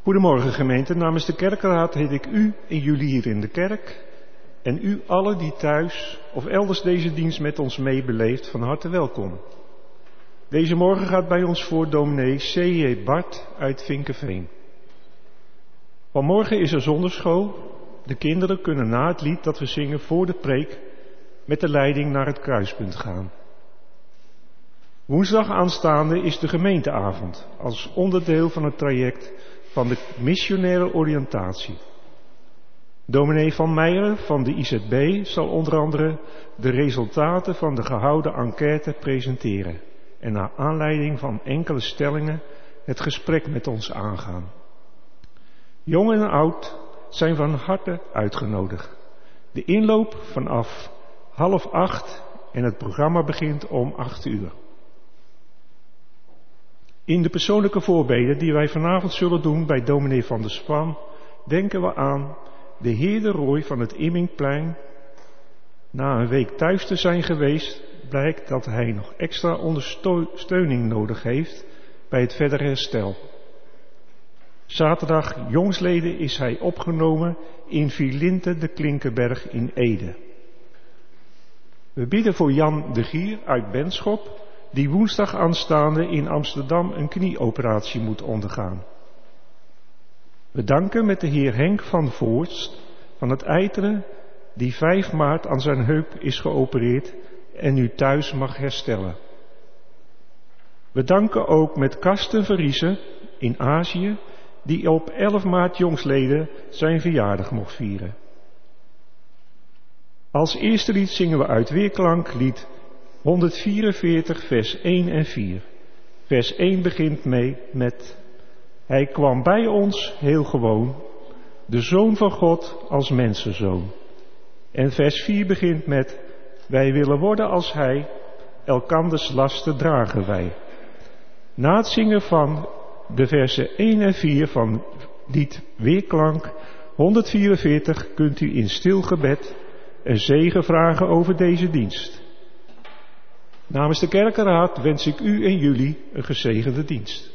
Goedemorgen gemeente, namens de kerkenraad heet ik u en jullie hier in de kerk en u allen die thuis of elders deze dienst met ons meebeleeft van harte welkom. Deze morgen gaat bij ons voor dominee C.J. Bart uit Vinkeveen. Vanmorgen is er zondagschool. De kinderen kunnen na het lied dat we zingen voor de preek met de leiding naar het kruispunt gaan. Woensdag aanstaande is de gemeenteavond als onderdeel van het traject van de missionaire oriëntatie. Dominee Van Meijeren van de IZB zal onder andere de resultaten van de gehouden enquête presenteren en naar aanleiding van enkele stellingen het gesprek met ons aangaan. Jong en oud zijn van harte uitgenodigd. De inloop vanaf 7:30 en het programma begint om 8:00. In de persoonlijke voorbeden die wij vanavond zullen doen bij dominee Van der Span, denken we aan de heer De Rooij van het Immingplein. Na een week thuis te zijn geweest, blijkt dat hij nog extra ondersteuning nodig heeft bij het verdere herstel. Zaterdag jongsleden is hij opgenomen in Vilinte de Klinkenberg in Ede. We bidden voor Jan de Gier uit Benschop, die woensdag aanstaande in Amsterdam een knieoperatie moet ondergaan. We danken met de heer Henk van Voorst van het Eiteren, die 5 maart aan zijn heup is geopereerd en nu thuis mag herstellen. We danken ook met Karsten Verriezen in Azië, die op 11 maart jongsleden zijn verjaardag mocht vieren. Als eerste lied zingen we uit Weerklank lied 144 vers 1 en 4. Vers 1 begint mee met: Hij kwam bij ons heel gewoon, de Zoon van God als mensenzoon. En vers 4 begint met: Wij willen worden als Hij, elkanders lasten dragen wij. Na het zingen van de versen 1 en 4 van lied Weerklank 144 kunt u in stil gebed een zegen vragen over deze dienst. Namens de kerkenraad wens ik u en jullie een gezegende dienst.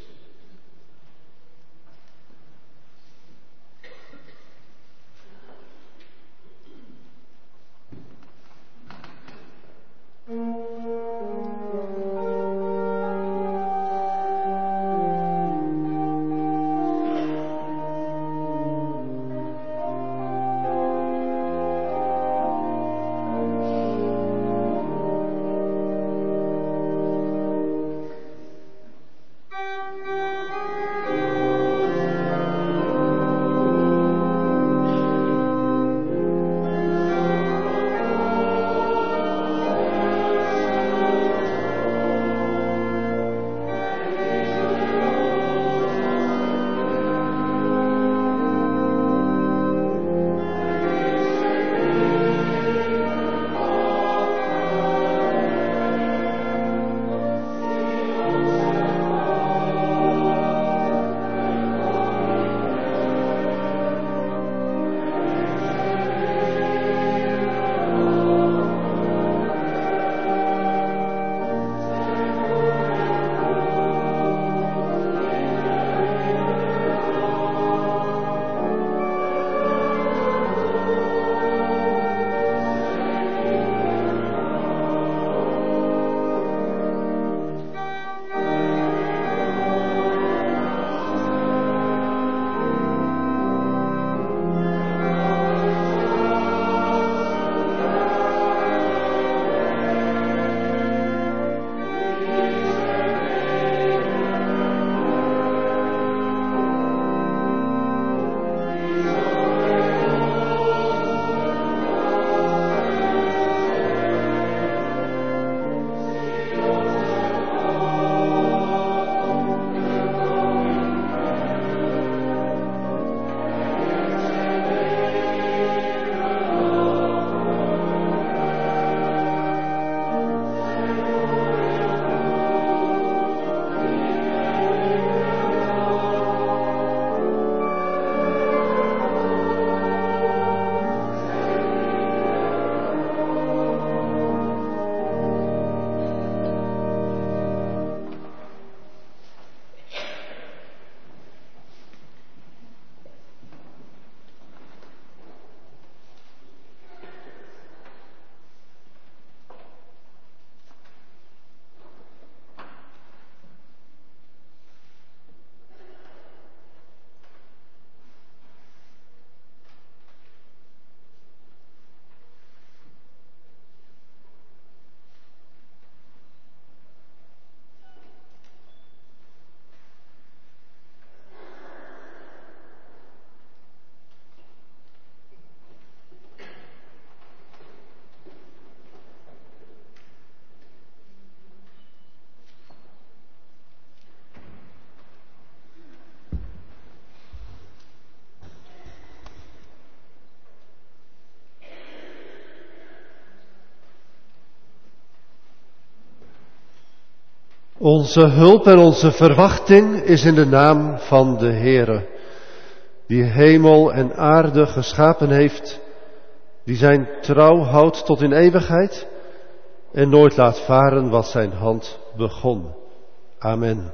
Onze hulp en onze verwachting is in de naam van de Heere, die hemel en aarde geschapen heeft, die zijn trouw houdt tot in eeuwigheid en nooit laat varen wat zijn hand begon. Amen.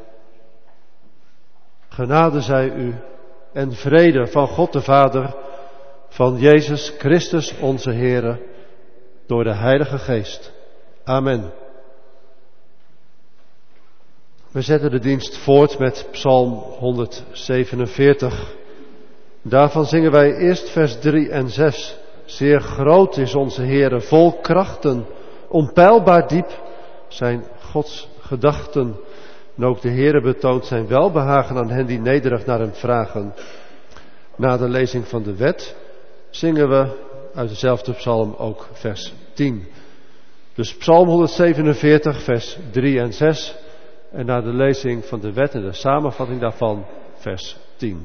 Genade zij u en vrede van God de Vader, van Jezus Christus onze Heere, door de Heilige Geest. Amen. We zetten de dienst voort met Psalm 147. Daarvan zingen wij eerst vers 3 en 6. Zeer groot is onze Heere, vol krachten, onpeilbaar diep zijn Gods gedachten. En ook de Heere betoont zijn welbehagen aan hen die nederig naar hem vragen. Na de lezing van de wet zingen we uit dezelfde psalm ook vers 10. Dus Psalm 147, vers 3 en 6. En na de lezing van de wet en de samenvatting daarvan, vers 10.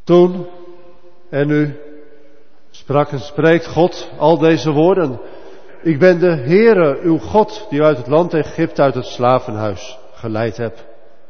Toen en nu sprak en spreekt God al deze woorden. Ik ben de Heere, uw God, die u uit het land Egypte, uit het slavenhuis geleid hebt.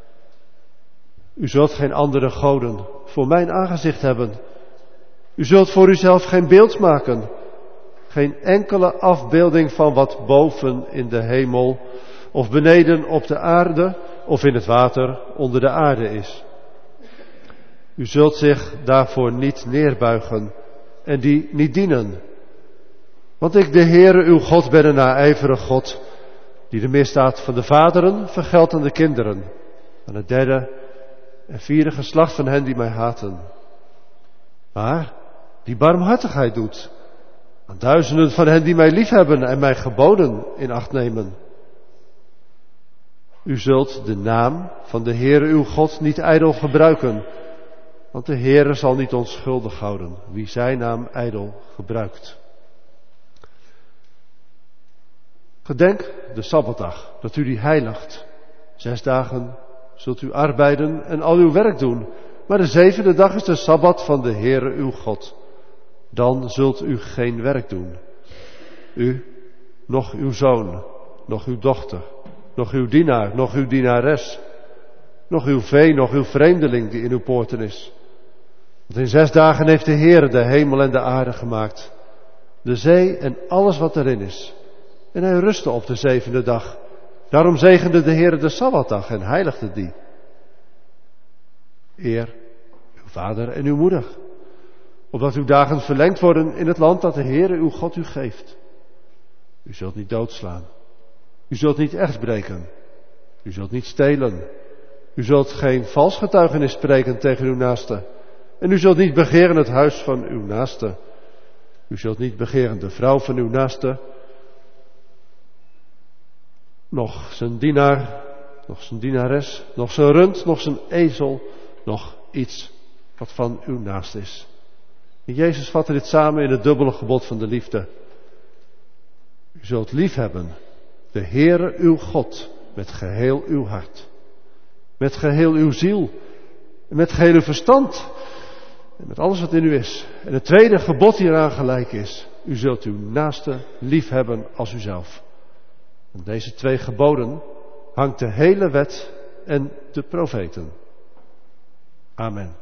U zult geen andere goden voor mijn aangezicht hebben. U zult voor uzelf geen beeld maken. Geen enkele afbeelding van wat boven in de hemel of beneden op de aarde of in het water onder de aarde is. U zult zich daarvoor niet neerbuigen en die niet dienen. Want ik, de Heere, uw God, ben een naijverig God, die de misdaad van de vaderen vergeldt aan de kinderen, aan het derde en vierde geslacht van hen die mij haten. Maar die barmhartigheid doet aan duizenden van hen die mij liefhebben en mijn geboden in acht nemen. U zult de naam van de Heere uw God niet ijdel gebruiken, want de Heere zal niet onschuldig houden wie zijn naam ijdel gebruikt. Gedenk de Sabbatdag, dat u die heiligt. 6 dagen zult u arbeiden en al uw werk doen, maar de 7e dag is de Sabbat van de Heere uw God. Dan zult u geen werk doen. U, noch uw zoon, noch uw dochter, noch uw dienaar, noch uw dienares, noch uw vee, noch uw vreemdeling die in uw poorten is. Want in 6 dagen heeft de Heere de hemel en de aarde gemaakt, de zee en alles wat erin is. En hij rustte op de 7e dag. Daarom zegende de Heere de Sabbatdag en heiligde die. Eer uw vader en uw moeder, opdat uw dagen verlengd worden in het land dat de Heere uw God u geeft. U zult niet doodslaan. U zult niet echt breken. U zult niet stelen. U zult geen vals getuigenis spreken tegen uw naaste. En u zult niet begeren het huis van uw naaste. U zult niet begeren de vrouw van uw naaste, nog zijn dienaar, nog zijn dienares, nog zijn rund, nog zijn ezel, nog iets wat van uw naast is. En Jezus vatte dit samen in het dubbele gebod van de liefde. U zult liefhebben de Heere uw God met geheel uw hart, met geheel uw ziel, en met geheel uw verstand en met alles wat in u is. En het tweede gebod hieraan gelijk is, u zult uw naaste liefhebben als uzelf. Aan deze 2 geboden hangt de hele wet en de profeten. Amen.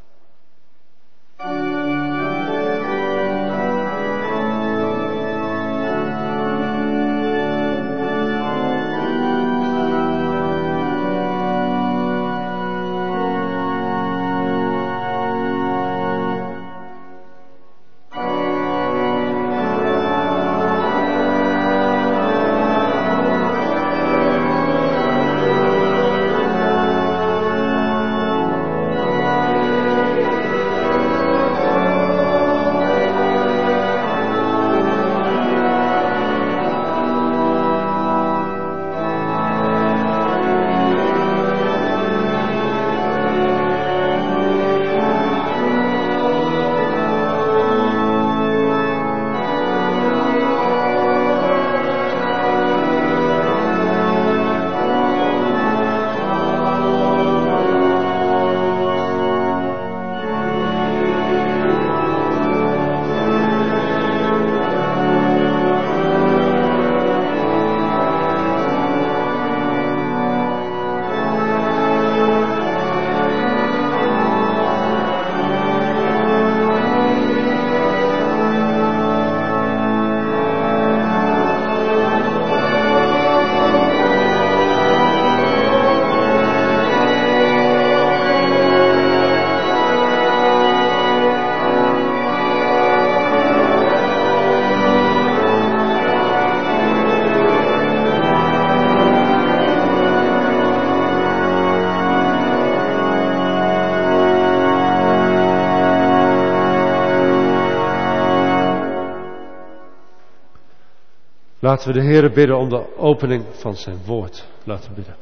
Laten we de Heere bidden om de opening van zijn woord. Laten we bidden.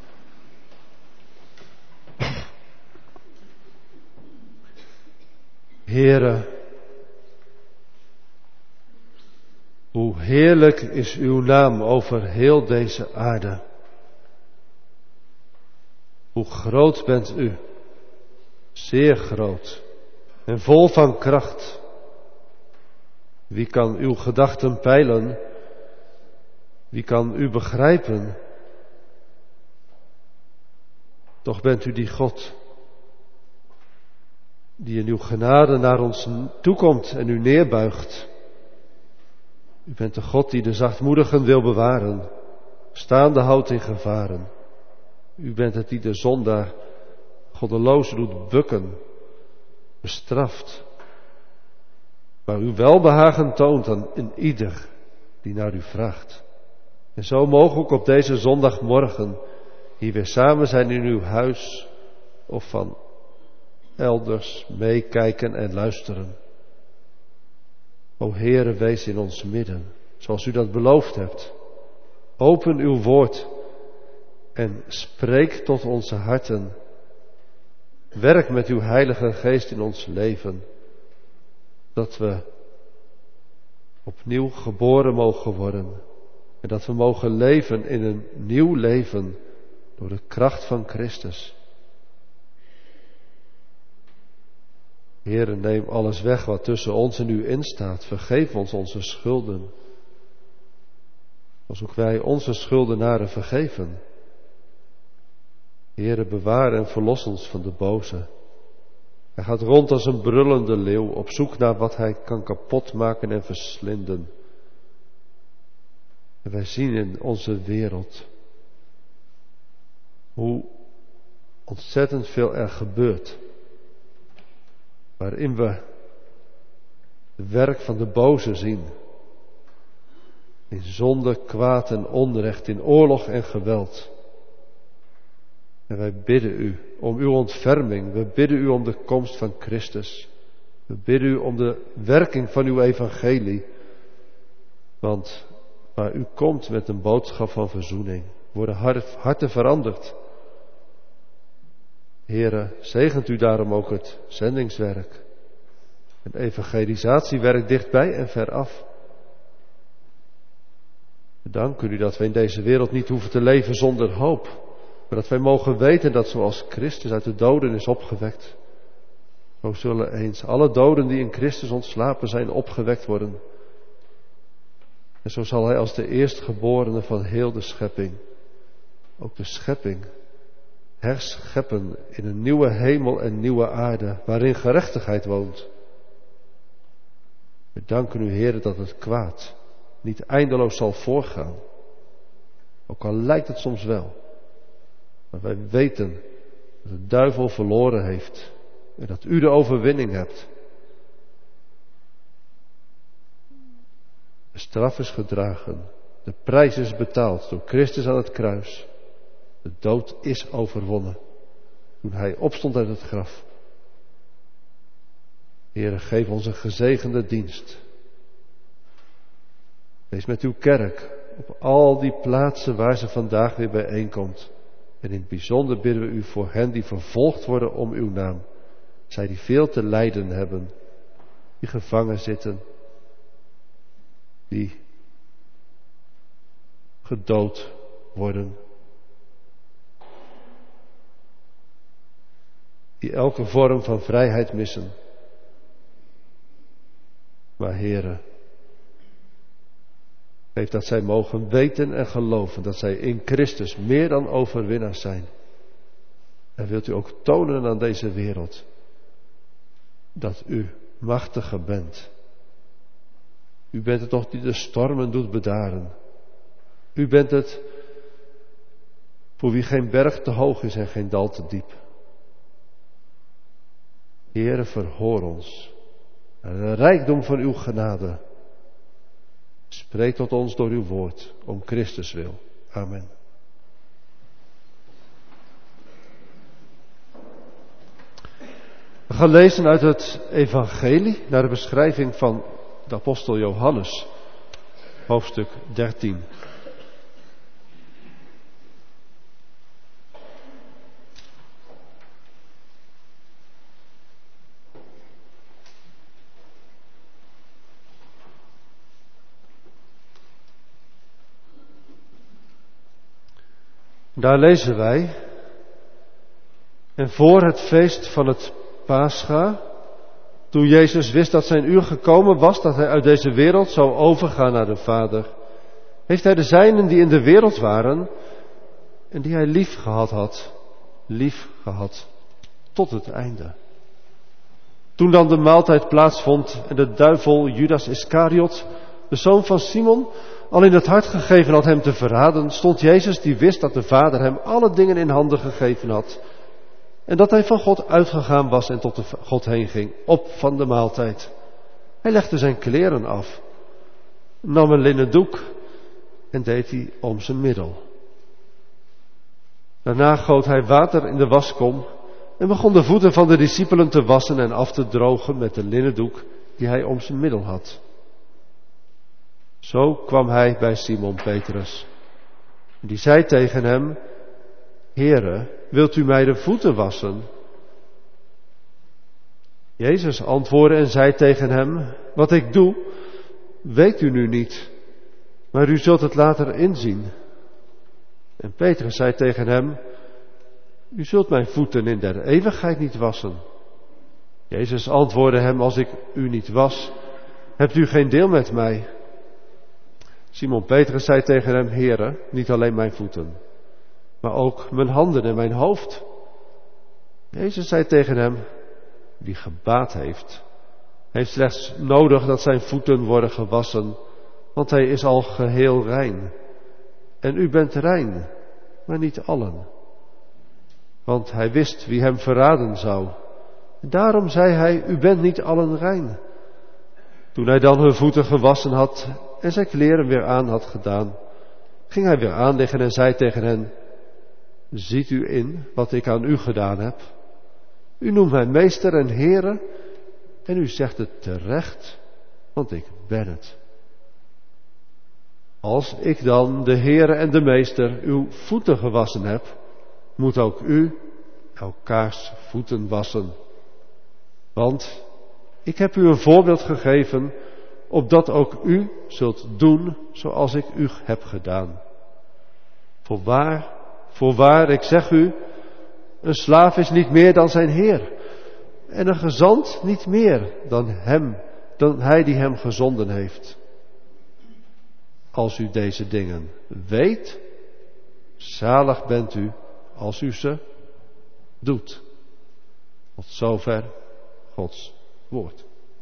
Heere, hoe heerlijk is uw naam over heel deze aarde. Hoe groot bent u, zeer groot en vol van kracht. Wie kan uw gedachten peilen? Wie kan u begrijpen? Toch bent u die God die in uw genade naar ons toekomt en u neerbuigt. U bent de God die de zachtmoedigen wil bewaren, staande houdt in gevaren. U bent het die de zondaar goddeloos doet bukken, bestraft, maar u welbehagen toont aan in ieder die naar u vraagt. En zo mogen we ook op deze zondagmorgen hier weer samen zijn in uw huis of van elders meekijken en luisteren. O Heere, wees in ons midden, zoals u dat beloofd hebt. Open uw woord en spreek tot onze harten. Werk met uw Heilige Geest in ons leven, dat we opnieuw geboren mogen worden en dat we mogen leven in een nieuw leven door de kracht van Christus. Heere, neem alles weg wat tussen ons en u instaat. Vergeef ons onze schulden, als ook wij onze schuldenaren vergeven. Heere, bewaar en verlos ons van de boze. Hij gaat rond als een brullende leeuw, op zoek naar wat hij kan kapotmaken en verslinden. En wij zien in onze wereld hoe ontzettend veel er gebeurt, waarin we het werk van de boze zien. In zonde, kwaad en onrecht, in oorlog en geweld. En wij bidden u om uw ontferming. We bidden u om de komst van Christus. We bidden u om de werking van uw evangelie. Want waar u komt met een boodschap van verzoening, worden harten veranderd. Heere, zegent u daarom ook het zendingswerk. Het evangelisatiewerk dichtbij en veraf. We danken u dat wij in deze wereld niet hoeven te leven zonder hoop. Maar dat wij mogen weten dat zoals Christus uit de doden is opgewekt, zo zullen eens alle doden die in Christus ontslapen zijn opgewekt worden. En zo zal hij als de eerstgeborene van heel de schepping, ook de schepping, herscheppen in een nieuwe hemel en nieuwe aarde, waarin gerechtigheid woont. We danken u, Heer, dat het kwaad niet eindeloos zal voorgaan. Ook al lijkt het soms wel. Maar wij weten dat de duivel verloren heeft en dat u de overwinning hebt. De straf is gedragen, de prijs is betaald door Christus aan het kruis. De dood is overwonnen toen hij opstond uit het graf. Heere, geef ons een gezegende dienst. Wees met uw kerk op al die plaatsen waar ze vandaag weer bijeenkomt. En in het bijzonder bidden we u voor hen die vervolgd worden om uw naam. Zij die veel te lijden hebben, die gevangen zitten, die gedood worden, die elke vorm van vrijheid missen. Maar Heere, geef dat zij mogen weten en geloven dat zij in Christus meer dan overwinnaars zijn. En wilt u ook tonen aan deze wereld dat u machtiger bent. U bent het toch die de stormen doet bedaren. U bent het voor wie geen berg te hoog is en geen dal te diep. Heere, verhoor ons. En de rijkdom van uw genade. Spreek tot ons door uw woord, om Christus wil. Amen. We gaan lezen uit het evangelie naar de beschrijving van de apostel Johannes, hoofdstuk 13. Daar lezen wij: en voor het feest van het Pascha Toen Jezus wist dat zijn uur gekomen was, dat hij uit deze wereld zou overgaan naar de Vader, heeft hij de zijnen die in de wereld waren en die hij lief gehad tot het einde. Toen dan de maaltijd plaatsvond en de duivel Judas Iscariot, de zoon van Simon, al in het hart gegeven had hem te verraden, stond Jezus die wist dat de Vader hem alle dingen in handen gegeven had en dat hij van God uitgegaan was en tot God heen ging, op van de maaltijd. Hij legde zijn kleren af, nam een linnen doek en deed die om zijn middel. Daarna goot hij water in de waskom en begon de voeten van de discipelen te wassen en af te drogen met de linnen doek die hij om zijn middel had. Zo kwam hij bij Simon Petrus. Die zei tegen hem: Heere, wilt u mij de voeten wassen? Jezus antwoordde en zei tegen hem: Wat ik doe, weet u nu niet, maar u zult het later inzien. En Petrus zei tegen hem: U zult mijn voeten in der eeuwigheid niet wassen. Jezus antwoordde hem: Als ik u niet was, hebt u geen deel met mij. Simon Petrus zei tegen hem: Heere, niet alleen mijn voeten, maar ook mijn handen en mijn hoofd. Jezus zei tegen hem: Wie gebaat heeft slechts nodig dat zijn voeten worden gewassen, want hij is al geheel rein. En u bent rein, maar niet allen. Want hij wist wie hem verraden zou. En daarom zei hij: U bent niet allen rein. Toen hij dan hun voeten gewassen had en zijn kleren weer aan had gedaan, ging hij weer aanliggen en zei tegen hen: Ziet u in wat ik aan u gedaan heb? U noemt mij meester en Heere en u zegt het terecht, want ik ben het. Als ik dan, de Heere en de Meester, uw voeten gewassen heb, moet ook u elkaars voeten wassen. Want ik heb u een voorbeeld gegeven, opdat ook u zult doen zoals ik u heb gedaan. Voorwaar, ik zeg u, een slaaf is niet meer dan zijn Heer, en een gezant niet meer dan hij die hem gezonden heeft. Als u deze dingen weet, zalig bent u als u ze doet. Tot zover Gods woord.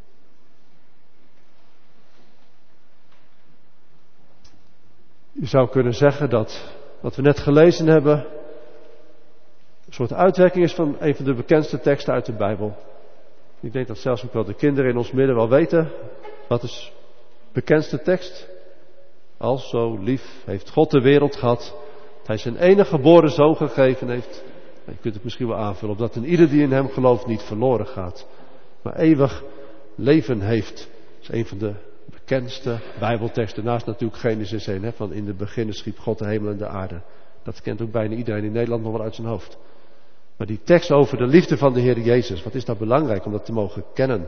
Je zou kunnen zeggen dat wat we net gelezen hebben een soort uitwerking is van een van de bekendste teksten uit de Bijbel. Ik denk dat zelfs ook wel de kinderen in ons midden wel weten wat is de bekendste tekst. Al zo lief heeft God de wereld gehad, dat hij zijn enige geboren zoon gegeven heeft. Je kunt het misschien wel aanvullen, opdat een ieder die in hem gelooft niet verloren gaat, maar eeuwig leven heeft. Dat is een van de bekendste Bijbelteksten, naast natuurlijk Genesis 1, van in de beginnen schiep God de hemel en de aarde. Dat kent ook bijna iedereen in Nederland nog wel uit zijn hoofd. Maar die tekst over de liefde van de Heer Jezus, wat is dat belangrijk om dat te mogen kennen?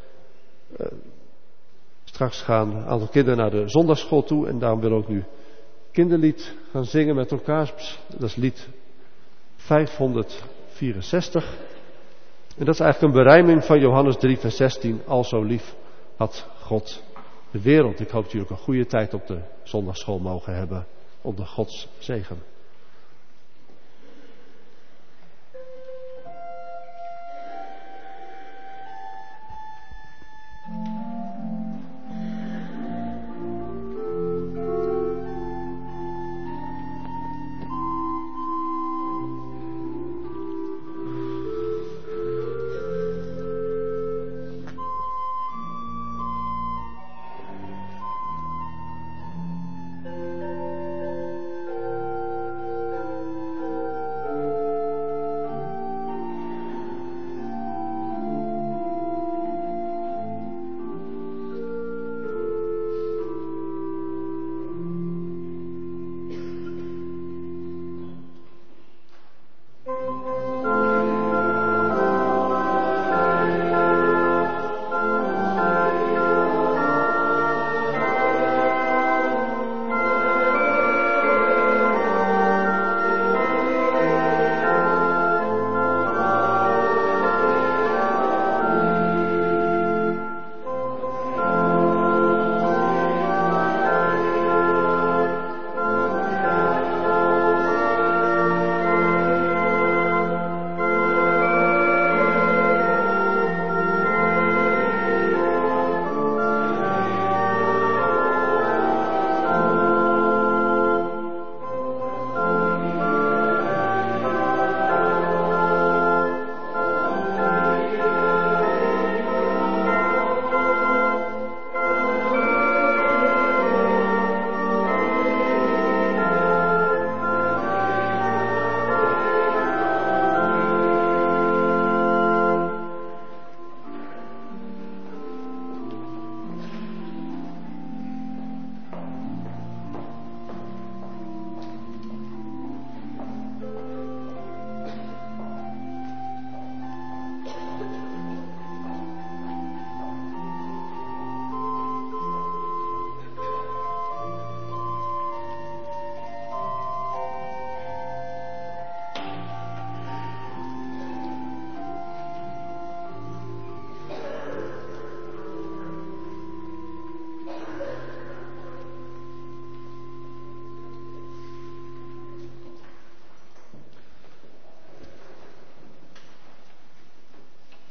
Straks gaan een aantal kinderen naar de zondagsschool toe en daarom willen we ook nu kinderlied gaan zingen met elkaar. Dat is lied 564. En dat is eigenlijk een berijming van Johannes 3 vers 16. Al zo lief had God de wereld. Ik hoop dat jullie ook een goede tijd op de zondagsschool mogen hebben onder Gods zegen.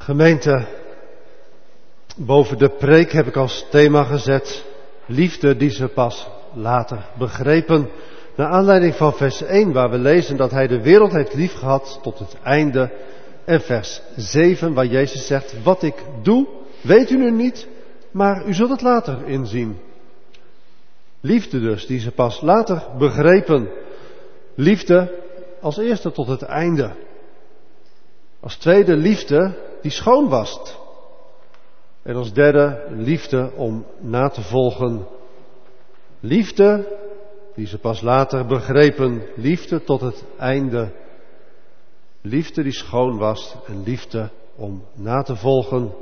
Gemeente, boven de preek heb ik als thema gezet liefde die ze pas later begrepen. Naar aanleiding van vers 1 waar we lezen dat hij de wereld heeft liefgehad tot het einde. En vers 7 waar Jezus zegt, wat ik doe weet u nu niet, maar u zult het later inzien. Liefde dus die ze pas later begrepen. Liefde als eerste tot het einde. Als tweede liefde die schoon wast. En als derde liefde om na te volgen. Liefde die ze pas later begrepen. Liefde tot het einde. Liefde die schoon was en liefde om na te volgen.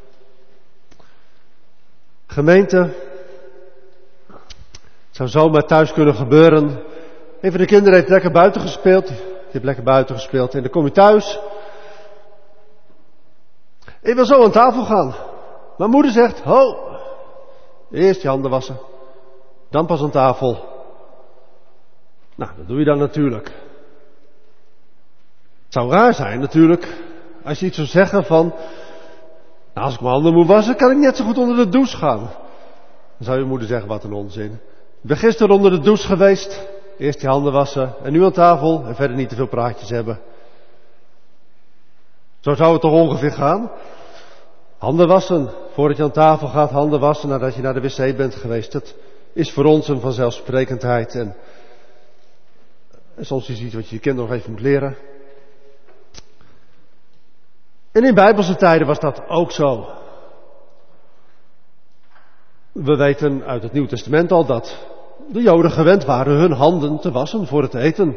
Gemeente, het zou zomaar thuis kunnen gebeuren. Een van de kinderen heeft lekker buiten gespeeld. Die heeft lekker buiten gespeeld. En dan kom je thuis. Ik wil zo aan tafel gaan. Mijn moeder zegt, ho, eerst je handen wassen. Dan pas aan tafel. Nou, dat doe je dan natuurlijk. Het zou raar zijn natuurlijk, als je iets zou zeggen van, nou, als ik mijn handen moet wassen, kan ik net zo goed onder de douche gaan. Dan zou je moeder zeggen, wat een onzin. Ik ben gisteren onder de douche geweest, eerst je handen wassen en nu aan tafel en verder niet te veel praatjes hebben. Zo zou het toch ongeveer gaan? Handen wassen, voordat je aan tafel gaat, handen wassen nadat je naar de wc bent geweest. Dat is voor ons een vanzelfsprekendheid en soms is iets wat je je kinderen nog even moet leren. En in bijbelse tijden was dat ook zo. We weten uit het Nieuwe Testament al dat de Joden gewend waren hun handen te wassen voor het eten.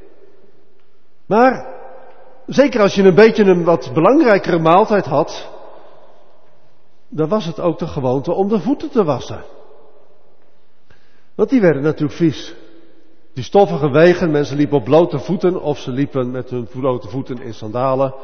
Maar zeker als je een beetje een wat belangrijkere maaltijd had, dan was het ook de gewoonte om de voeten te wassen. Want die werden natuurlijk vies. Die stoffige wegen, mensen liepen op blote voeten of ze liepen met hun blote voeten in sandalen.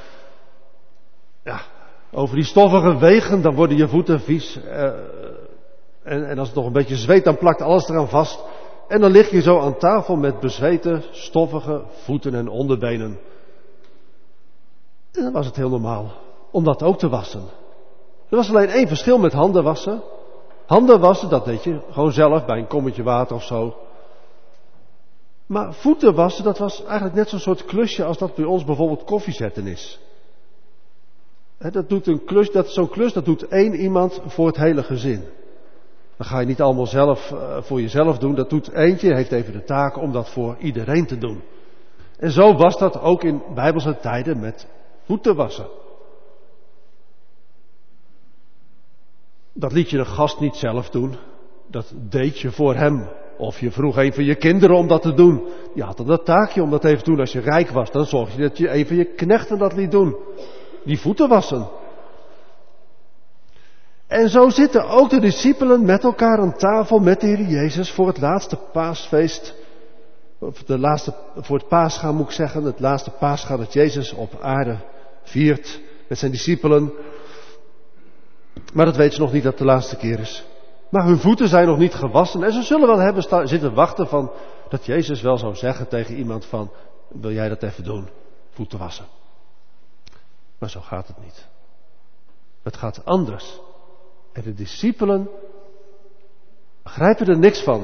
Ja, over die stoffige wegen, dan worden je voeten vies. En als het nog een beetje zweet, dan plakt alles eraan vast. En dan lig je zo aan tafel met bezweten, stoffige voeten en onderbenen. En dan was het heel normaal om dat ook te wassen. Er was alleen één verschil met handen wassen. Handen wassen, dat deed je gewoon zelf bij een kommetje water of zo. Maar voeten wassen, dat was eigenlijk net zo'n soort klusje als dat bij ons bijvoorbeeld koffie zetten is. Dat doet een klus, zo'n klus, dat doet één iemand voor het hele gezin. Dan ga je niet allemaal zelf voor jezelf doen. Dat doet eentje, heeft even de taak om dat voor iedereen te doen. En zo was dat ook in bijbelse tijden met voeten wassen. Dat liet je een gast niet zelf doen. Dat deed je voor hem. Of je vroeg een van je kinderen om dat te doen. Die had dan dat taakje om dat even te doen. Als je rijk was, dan zorg je dat je een van je knechten dat liet doen. Die voeten wassen. En zo zitten ook de discipelen met elkaar aan tafel met de Heer Jezus voor het laatste paasfeest. Of voor het paascha moet ik zeggen. Het laatste paascha dat Jezus op aarde viert met zijn discipelen. Maar dat weten ze nog niet dat het de laatste keer is. Maar hun voeten zijn nog niet gewassen. En ze zullen wel hebben zitten wachten van dat Jezus wel zou zeggen tegen iemand van, wil jij dat even doen? Voeten wassen. Maar zo gaat het niet. Het gaat anders. En de discipelen begrijpen er niks van.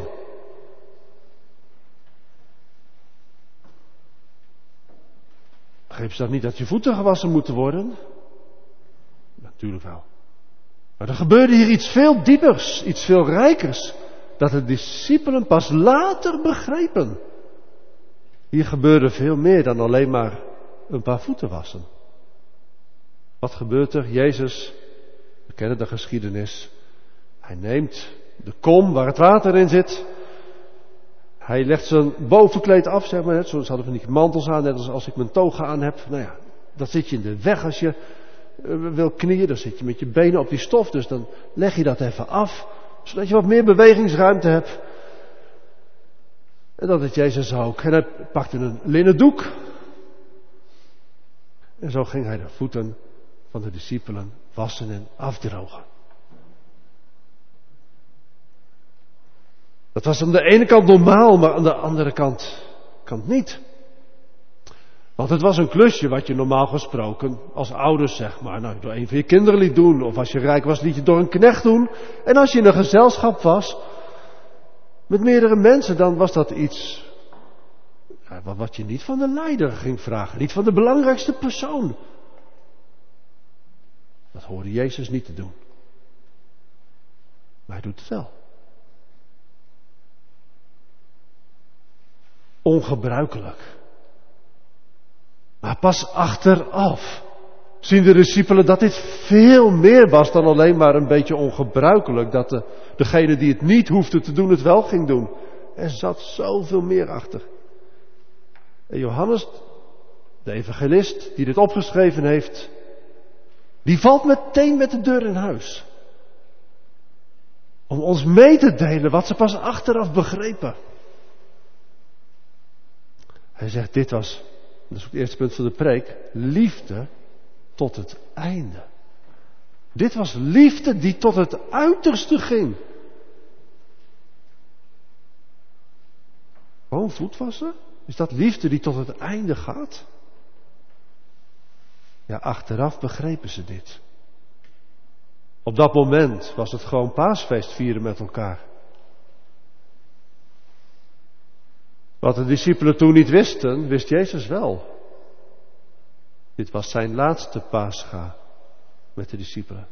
Begrepen ze dan niet dat je voeten gewassen moeten worden? Natuurlijk wel. Maar er gebeurde hier iets veel diepers, iets veel rijkers, dat de discipelen pas later begrepen. Hier gebeurde veel meer dan alleen maar een paar voeten wassen. Wat gebeurt er? Jezus, we kennen de geschiedenis, hij neemt de kom waar het water in zit. Hij legt zijn bovenkleed af, zeg maar, net zoals hadden we niet mantels aan, net als ik mijn toga aan heb. Nou ja, dat zit je in de weg als je wil knieën, dan zit je met je benen op die stof, dus dan leg je dat even af, zodat je wat meer bewegingsruimte hebt. En dat deed Jezus ook. En hij pakte een linnen doek. En zo ging hij de voeten van de discipelen wassen en afdrogen. Dat was aan de ene kant normaal, maar aan de andere kant niet. Want het was een klusje wat je normaal gesproken als ouders, zeg maar, door een van je kinderen liet doen. Of als je rijk was, liet je door een knecht doen. En als je in een gezelschap was met meerdere mensen, dan was dat iets wat je niet van de leider ging vragen. Niet van de belangrijkste persoon. Dat hoorde Jezus niet te doen. Maar hij doet het wel. Ongebruikelijk. Maar pas achteraf zien de discipelen dat dit veel meer was dan alleen maar een beetje ongebruikelijk. Dat degene die het niet hoefde te doen, het wel ging doen. Er zat zoveel meer achter. En Johannes, de evangelist die dit opgeschreven heeft, die valt meteen met de deur in huis. Om ons mee te delen wat ze pas achteraf begrepen. Hij zegt, dit was, dat is ook het eerste punt van de preek, liefde tot het einde. Dit was liefde die tot het uiterste ging. Gewoon voet wassen? Is dat liefde die tot het einde gaat? Ja, achteraf begrepen ze dit. Op dat moment was het gewoon paasfeest vieren met elkaar. Wat de discipelen toen niet wisten, wist Jezus wel. Dit was zijn laatste Pascha met de discipelen.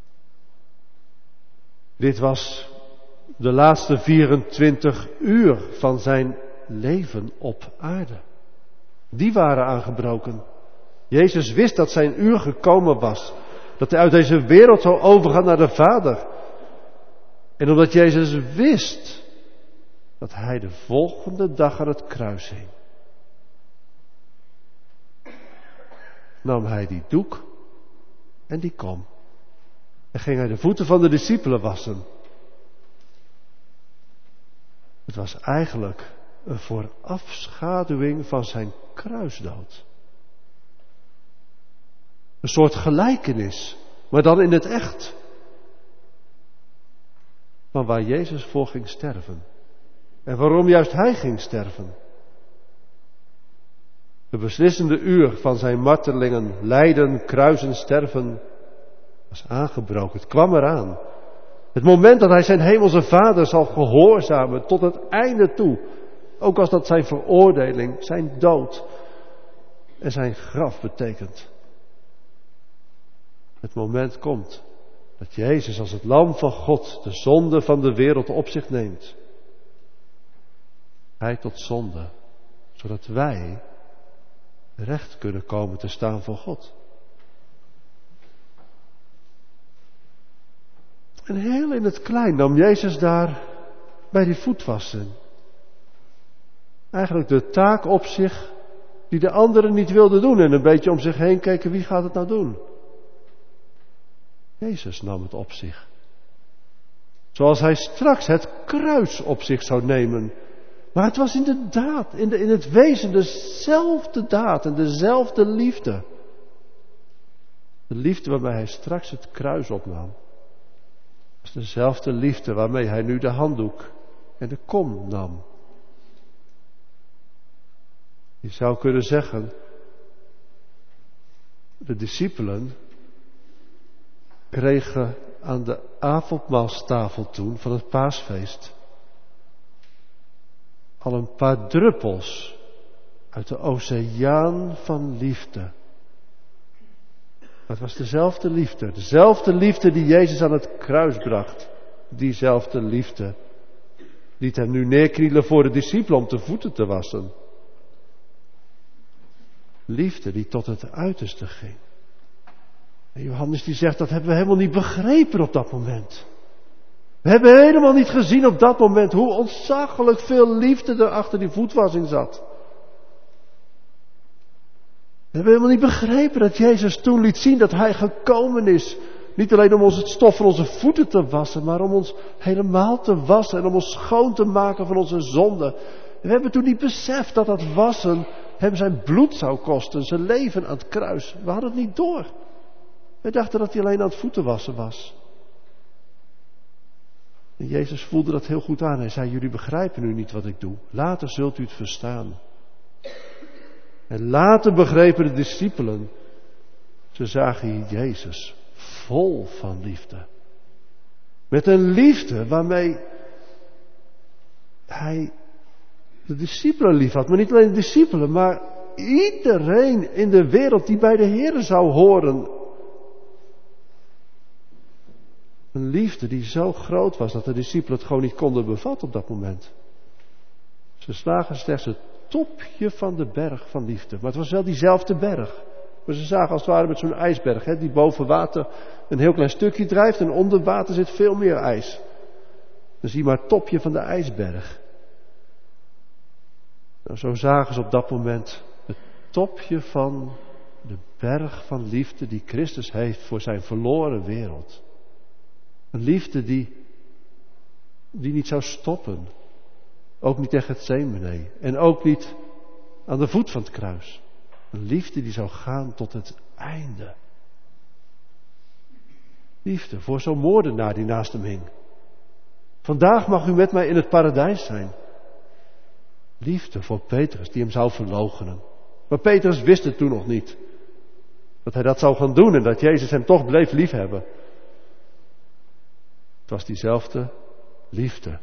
Dit was de laatste 24 uur van zijn leven op aarde. Die waren aangebroken. Jezus wist dat zijn uur gekomen was. Dat hij uit deze wereld zou overgaan naar de Vader. En omdat Jezus wist dat hij de volgende dag aan het kruis hing, nam hij die doek en die kom. En ging hij de voeten van de discipelen wassen. Het was eigenlijk een voorafschaduwing van zijn kruisdood. Een soort gelijkenis, maar dan in het echt. Van waar Jezus voor ging sterven. En waarom juist hij ging sterven. De beslissende uur van zijn martelingen, lijden, kruisen, sterven was aangebroken. Het kwam eraan. Het moment dat hij zijn hemelse Vader zal gehoorzamen tot het einde toe. Ook als dat zijn veroordeling, zijn dood en zijn graf betekent. Het moment komt dat Jezus als het lam van God de zonde van de wereld op zich neemt. Hij tot zonde, zodat wij recht kunnen komen te staan voor God. En heel in het klein nam Jezus daar bij die voetwassen eigenlijk de taak op zich die de anderen niet wilden doen. En een beetje om zich heen keken, wie gaat het nou doen? Jezus nam het op zich. Zoals hij straks het kruis op zich zou nemen. Maar het was inderdaad, in het wezen dezelfde daad en dezelfde liefde. De liefde waarmee hij straks het kruis opnam. Was dezelfde liefde waarmee hij nu de handdoek en de kom nam. Je zou kunnen zeggen, de discipelen kregen aan de avondmaalstafel toen van het paasfeest al een paar druppels uit de oceaan van liefde. Maar het was dezelfde liefde die Jezus aan het kruis bracht. Diezelfde liefde liet hem nu neerknielen voor de discipelen om de voeten te wassen. Liefde die tot het uiterste ging. En Johannes die zegt, dat hebben we helemaal niet begrepen op dat moment. We hebben helemaal niet gezien op dat moment hoe ontzaglijk veel liefde er achter die voetwassing zat. We hebben helemaal niet begrepen dat Jezus toen liet zien dat hij gekomen is. Niet alleen om ons het stof van onze voeten te wassen, maar om ons helemaal te wassen en om ons schoon te maken van onze zonden. We hebben toen niet beseft dat dat wassen hem zijn bloed zou kosten, zijn leven aan het kruis. We hadden het niet door. We dachten dat hij alleen aan het voeten wassen was. En Jezus voelde dat heel goed aan. Hij zei, jullie begrijpen nu niet wat ik doe. Later zult u het verstaan. En later begrepen de discipelen, ze zagen Jezus vol van liefde. Met een liefde waarmee hij de discipelen lief had. Maar niet alleen de discipelen, maar iedereen in de wereld die bij de Heer zou horen. Een liefde die zo groot was dat de discipelen het gewoon niet konden bevatten op dat moment. Ze zagen slechts het topje van de berg van liefde. Maar het was wel diezelfde berg. Maar ze zagen als het ware met zo'n ijsberg, die boven water een heel klein stukje drijft en onder water zit veel meer ijs. Dan zie je maar het topje van de ijsberg. Nou, zo zagen ze op dat moment het topje van de berg van liefde die Christus heeft voor zijn verloren wereld. Een liefde die niet zou stoppen. Ook niet in Getsemane. En ook niet aan de voet van het kruis. Een liefde die zou gaan tot het einde. Liefde voor zo'n moordenaar die naast hem hing. Vandaag mag u met mij in het paradijs zijn. Liefde voor Petrus die hem zou verloochenen. Maar Petrus wist het toen nog niet. Dat hij dat zou gaan doen en dat Jezus hem toch bleef liefhebben. Het was diezelfde liefde.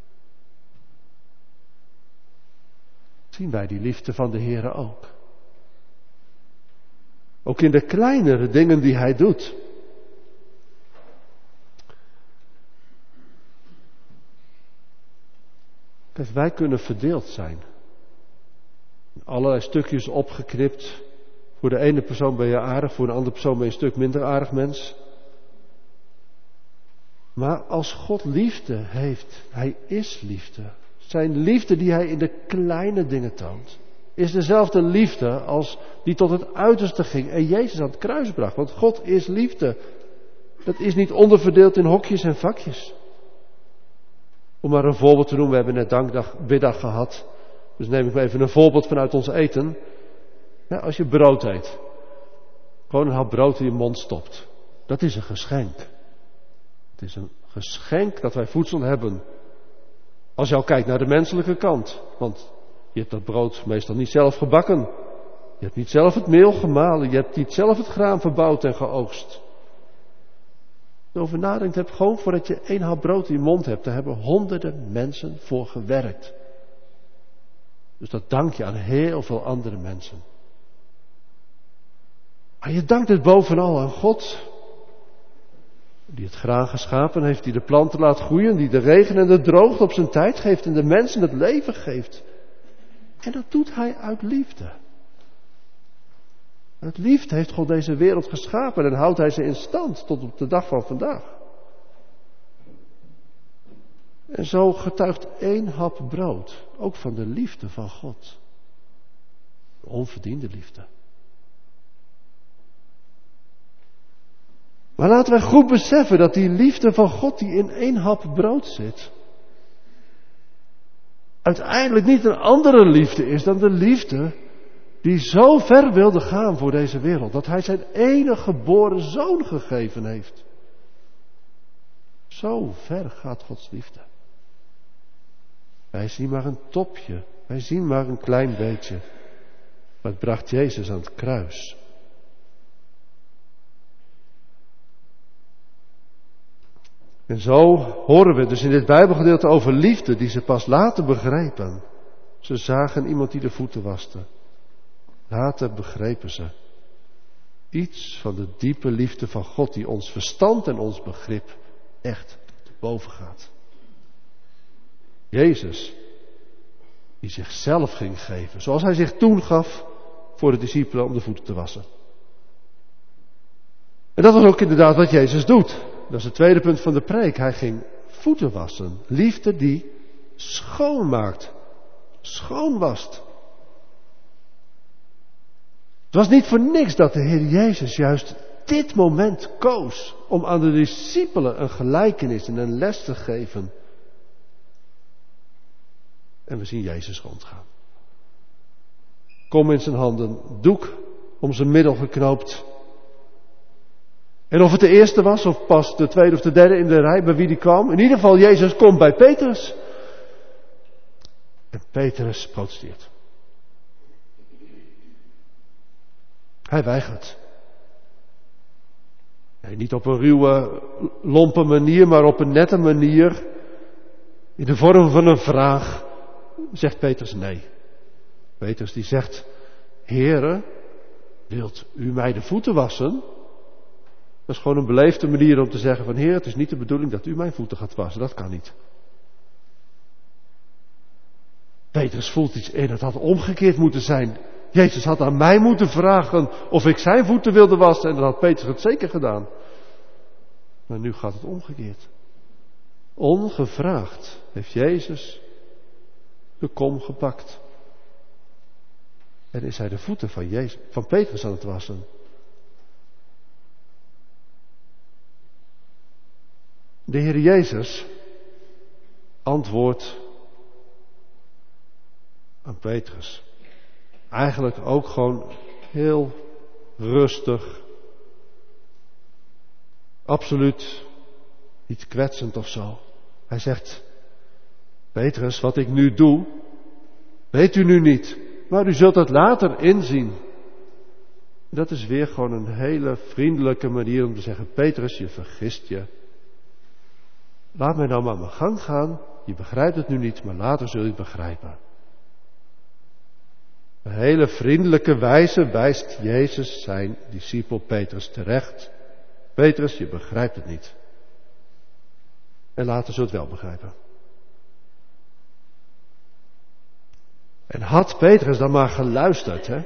Zien wij die liefde van de Heere ook. Ook in de kleinere dingen die hij doet. Kijk, wij kunnen verdeeld zijn. Allerlei stukjes opgeknipt. Voor de ene persoon ben je aardig, voor de andere persoon ben je een stuk minder aardig mens. Maar als God liefde heeft, hij is liefde. Zijn liefde die hij in de kleine dingen toont, is dezelfde liefde als die tot het uiterste ging en Jezus aan het kruis bracht. Want God is liefde. Dat is niet onderverdeeld in hokjes en vakjes. Om maar een voorbeeld te noemen, we hebben net dankdag, biddag gehad. Dus neem ik maar even een voorbeeld vanuit ons eten. Ja, als je brood eet, gewoon een hap brood in je mond stopt. Dat is een geschenk. Het is een geschenk dat wij voedsel hebben. Als je al kijkt naar de menselijke kant. Want je hebt dat brood meestal niet zelf gebakken. Je hebt niet zelf het meel gemalen. Je hebt niet zelf het graan verbouwd en geoogst. Als je over nadenkt, heb gewoon voordat je 1 hap brood in je mond hebt. Daar hebben honderden mensen voor gewerkt. Dus dat dank je aan heel veel andere mensen. Maar je dankt het bovenal aan God. Die het graan geschapen heeft, die de planten laat groeien, die de regen en de droogte op zijn tijd geeft en de mensen het leven geeft. En dat doet hij uit liefde. Uit liefde heeft God deze wereld geschapen en houdt hij ze in stand tot op de dag van vandaag. En zo getuigt 1 hap brood ook van de liefde van God. De onverdiende liefde. Maar laten wij goed beseffen dat die liefde van God die in 1 hap brood zit, uiteindelijk niet een andere liefde is dan de liefde die zo ver wilde gaan voor deze wereld, dat hij zijn enige geboren zoon gegeven heeft. Zo ver gaat Gods liefde. Wij zien maar een topje, wij zien maar een klein beetje. Maar het bracht Jezus aan het kruis. En zo horen we dus in dit Bijbelgedeelte over liefde die ze pas later begrepen. Ze zagen iemand die de voeten waste. Later begrepen ze iets van de diepe liefde van God die ons verstand en ons begrip echt te boven gaat. Jezus, die zichzelf ging geven, zoals hij zich toen gaf voor de discipelen om de voeten te wassen. En dat was ook inderdaad wat Jezus doet. Dat is het tweede punt van de preek. Hij ging voeten wassen. Liefde die schoonmaakt. Schoonwast. Het was niet voor niks dat de Heer Jezus juist dit moment koos om aan de discipelen een gelijkenis en een les te geven. En we zien Jezus rondgaan. Kom in zijn handen, doek om zijn middel geknoopt. En of het de eerste was, of pas de tweede of de derde in de rij bij wie die kwam. In ieder geval, Jezus komt bij Petrus. En Petrus protesteert. Hij weigert. Nee, niet op een ruwe, lompe manier, maar op een nette manier. In de vorm van een vraag zegt Petrus nee. Petrus die zegt, Heere, wilt u mij de voeten wassen? Dat is gewoon een beleefde manier om te zeggen van, Heer, het is niet de bedoeling dat u mijn voeten gaat wassen. Dat kan niet. Petrus voelt iets in, het had omgekeerd moeten zijn. Jezus had aan mij moeten vragen of ik zijn voeten wilde wassen en dan had Petrus het zeker gedaan. Maar nu gaat het omgekeerd. Ongevraagd heeft Jezus de kom gepakt. En is hij de voeten van Petrus aan het wassen. De Heer Jezus antwoordt aan Petrus. Eigenlijk ook gewoon heel rustig. Absoluut niet kwetsend of zo. Hij zegt, Petrus, wat ik nu doe, weet u nu niet. Maar u zult het later inzien. Dat is weer gewoon een hele vriendelijke manier om te zeggen, Petrus, je vergist je. Laat mij nou maar mijn gang gaan. Je begrijpt het nu niet, maar later zul je het begrijpen. Op een hele vriendelijke wijze wijst Jezus zijn discipel Petrus terecht. Petrus, je begrijpt het niet. En later zult je het wel begrijpen. En had Petrus dan maar geluisterd, hè?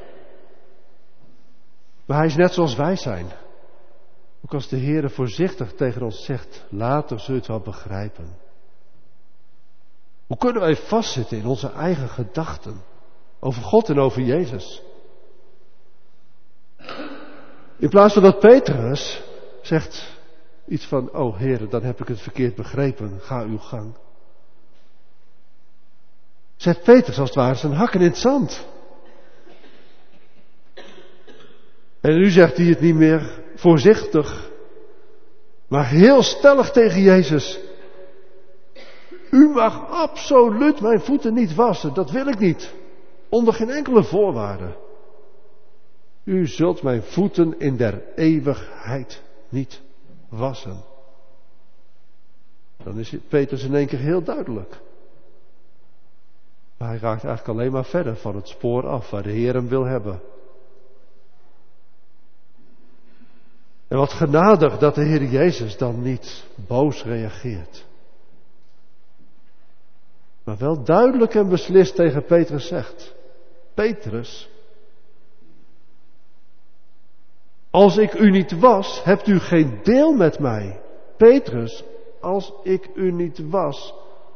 Maar hij is net zoals wij zijn. Ook als de Heer voorzichtig tegen ons zegt, later zul je het wel begrijpen. Hoe kunnen wij vastzitten in onze eigen gedachten over God en over Jezus? In plaats van dat Petrus zegt iets van, oh Heer, dan heb ik het verkeerd begrepen, ga uw gang. Zet Petrus als het ware zijn hakken in het zand. En nu zegt hij het niet meer voorzichtig, maar heel stellig tegen Jezus. U mag absoluut mijn voeten niet wassen, dat wil ik niet. Onder geen enkele voorwaarde. U zult mijn voeten in der eeuwigheid niet wassen. Dan is Petrus in één keer heel duidelijk. Maar hij raakt eigenlijk alleen maar verder van het spoor af waar de Heer hem wil hebben. En wat genadig dat de Heer Jezus dan niet boos reageert. Maar wel duidelijk en beslist tegen Petrus zegt. Petrus, als ik u niet was, hebt u geen deel met mij. Petrus, als ik u niet was,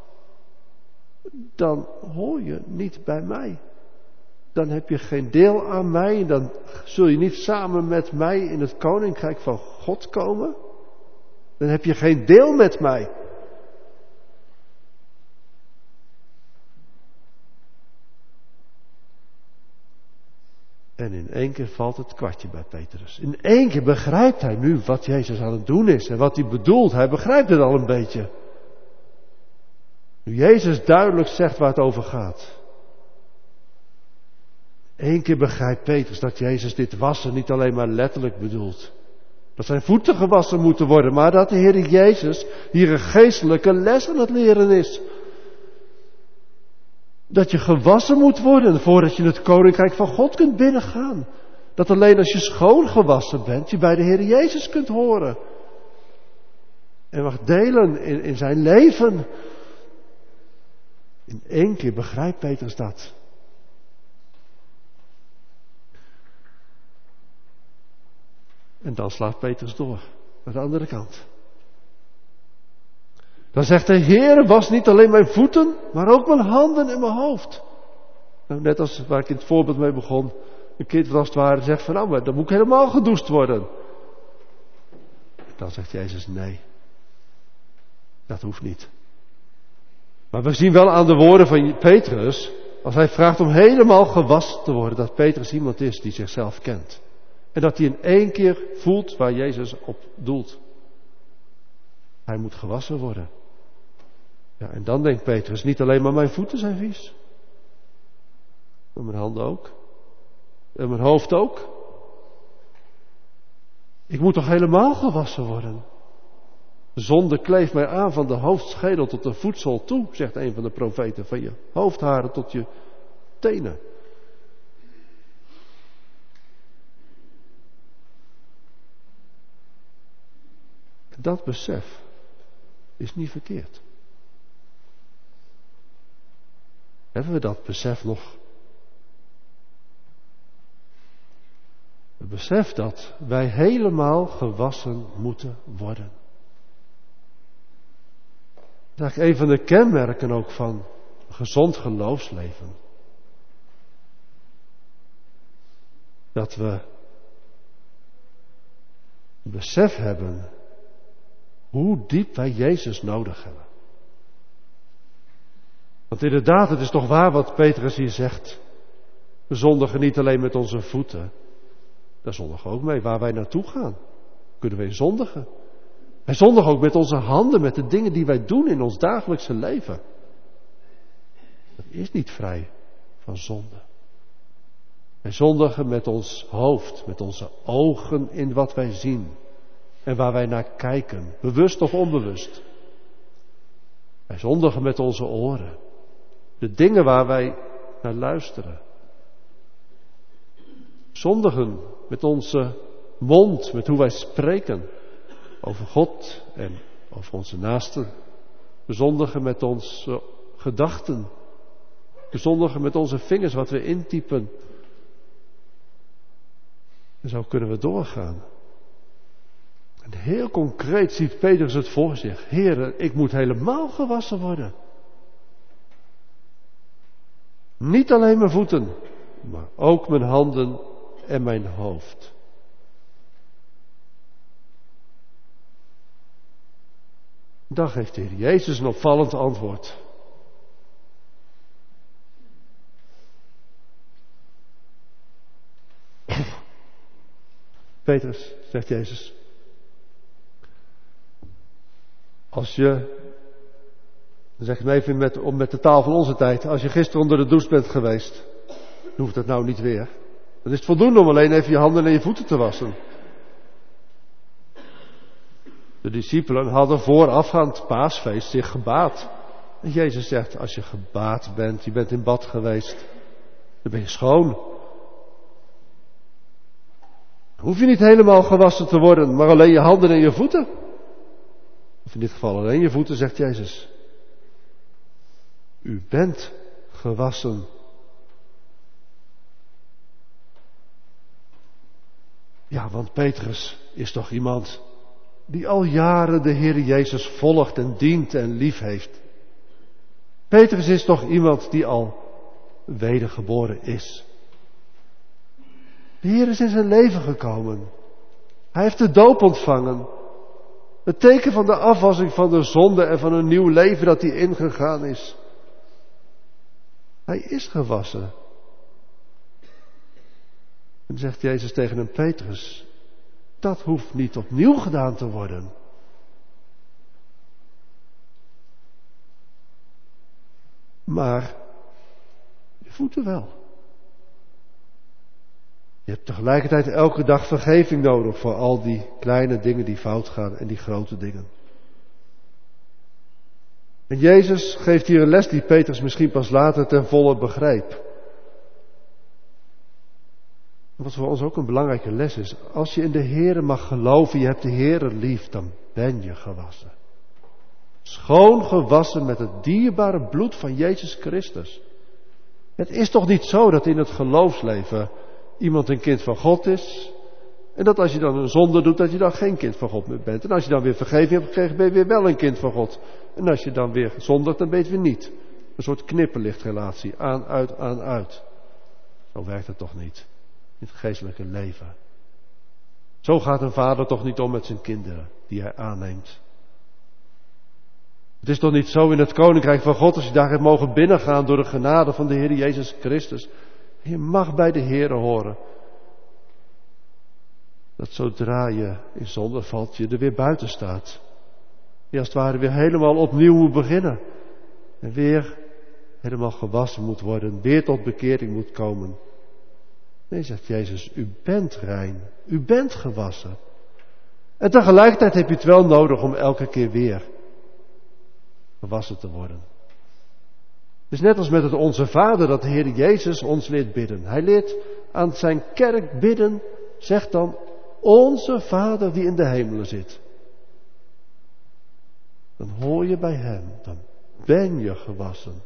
dan hoor je niet bij mij. Dan heb je geen deel aan mij. Dan zul je niet samen met mij in het koninkrijk van God komen. Dan heb je geen deel met mij. En in één keer valt het kwartje bij Petrus. In één keer begrijpt hij nu wat Jezus aan het doen is en wat hij bedoelt. Hij begrijpt het al een beetje. Nu Jezus duidelijk zegt waar het over gaat. Eén keer begrijpt Petrus dat Jezus dit wassen niet alleen maar letterlijk bedoelt. Dat zijn voeten gewassen moeten worden, maar dat de Heer Jezus hier een geestelijke les aan het leren is. Dat je gewassen moet worden voordat je in het koninkrijk van God kunt binnengaan. Dat alleen als je schoon gewassen bent, je bij de Heer Jezus kunt horen. En mag delen in zijn leven. In één keer begrijpt Petrus dat. En dan slaat Petrus door, naar de andere kant. Dan zegt hij, Heer, was niet alleen mijn voeten, maar ook mijn handen en mijn hoofd. Nou, net als waar ik in het voorbeeld mee begon. Een kind wat als het ware zegt van, nou, maar dan moet ik helemaal gedoucht worden. Dan zegt Jezus, nee. Dat hoeft niet. Maar we zien wel aan de woorden van Petrus, als hij vraagt om helemaal gewassen te worden, dat Petrus iemand is die zichzelf kent. En dat hij in één keer voelt waar Jezus op doelt. Hij moet gewassen worden. Ja, en dan denkt Petrus, niet alleen maar mijn voeten zijn vies. Maar mijn handen ook. En mijn hoofd ook. Ik moet toch helemaal gewassen worden? Zonde kleeft mij aan van de hoofdschedel tot de voetzool toe, zegt een van de profeten, van je hoofdharen tot je tenen. Dat besef is niet verkeerd. Hebben we dat besef nog? Het besef dat wij helemaal gewassen moeten worden. Dat is eigenlijk een van de kenmerken ook van een gezond geloofsleven. Dat we besef hebben hoe diep wij Jezus nodig hebben. Want inderdaad, het is toch waar wat Petrus hier zegt. We zondigen niet alleen met onze voeten. Daar zondigen we ook mee. Waar wij naartoe gaan, kunnen we zondigen. Wij zondigen ook met onze handen, met de dingen die wij doen in ons dagelijkse leven. Dat is niet vrij van zonde. Wij zondigen met ons hoofd, met onze ogen in wat wij zien. En waar wij naar kijken, bewust of onbewust. Wij zondigen met onze oren. De dingen waar wij naar luisteren. Zondigen met onze mond, met hoe wij spreken. Over God en over onze naasten. We zondigen met onze gedachten. We zondigen met onze vingers wat we intypen. En zo kunnen we doorgaan. En heel concreet ziet Petrus het voor zich. Heere, ik moet helemaal gewassen worden. Niet alleen mijn voeten, maar ook mijn handen en mijn hoofd. Dan geeft de Heer Jezus een opvallend antwoord. Petrus, zegt Jezus. Als je, dan zeg ik het even met de taal van onze tijd. Als je gisteren onder de douche bent geweest, dan hoeft dat nou niet weer. Dan is het voldoende om alleen even je handen en je voeten te wassen. De discipelen hadden voorafgaand paasfeest zich gebaad. En Jezus zegt, als je gebaad bent, je bent in bad geweest, dan ben je schoon. Dan hoef je niet helemaal gewassen te worden, maar alleen je handen en je voeten. Of in dit geval alleen je voeten, zegt Jezus. U bent gewassen. Ja, want Petrus is toch iemand die al jaren de Heer Jezus volgt en dient en lief heeft. Petrus is toch iemand die al wedergeboren is. De Heer is in zijn leven gekomen. Hij heeft de doop ontvangen. Het teken van de afwassing van de zonde en van een nieuw leven dat hij ingegaan is. Hij is gewassen. En zegt Jezus tegen hem, Petrus, dat hoeft niet opnieuw gedaan te worden. Maar je voeten wel. Je hebt tegelijkertijd elke dag vergeving nodig voor al die kleine dingen die fout gaan en die grote dingen. En Jezus geeft hier een les die Petrus misschien pas later ten volle begrijpt. Wat voor ons ook een belangrijke les is. Als je in de Heere mag geloven, je hebt de Heere lief, dan ben je gewassen. Schoon gewassen met het dierbare bloed van Jezus Christus. Het is toch niet zo dat in het geloofsleven iemand een kind van God is. En dat als je dan een zonde doet, dat je dan geen kind van God meer bent. En als je dan weer vergeving hebt gekregen, ben je weer wel een kind van God. En als je dan weer zondigt, dan ben je het weer niet. Een soort knipperlichtrelatie, aan, uit, aan, uit. Zo werkt het toch niet. In het geestelijke leven. Zo gaat een vader toch niet om met zijn kinderen die hij aanneemt. Het is toch niet zo in het koninkrijk van God, als je daar hebt mogen binnengaan door de genade van de Heer Jezus Christus. Je mag bij de Heer horen. Dat zodra je in zonde valt, je er weer buiten staat. Je als het ware weer helemaal opnieuw moet beginnen. En weer helemaal gewassen moet worden. Weer tot bekering moet komen. Nee, zegt Jezus, u bent rein. U bent gewassen. En tegelijkertijd heb je het wel nodig om elke keer weer gewassen te worden. Het is net als met het Onze Vader dat de Heer Jezus ons leert bidden. Hij leert aan zijn kerk bidden, zegt dan, Onze Vader die in de hemelen zit. Dan hoor je bij Hem, dan ben je gewassen.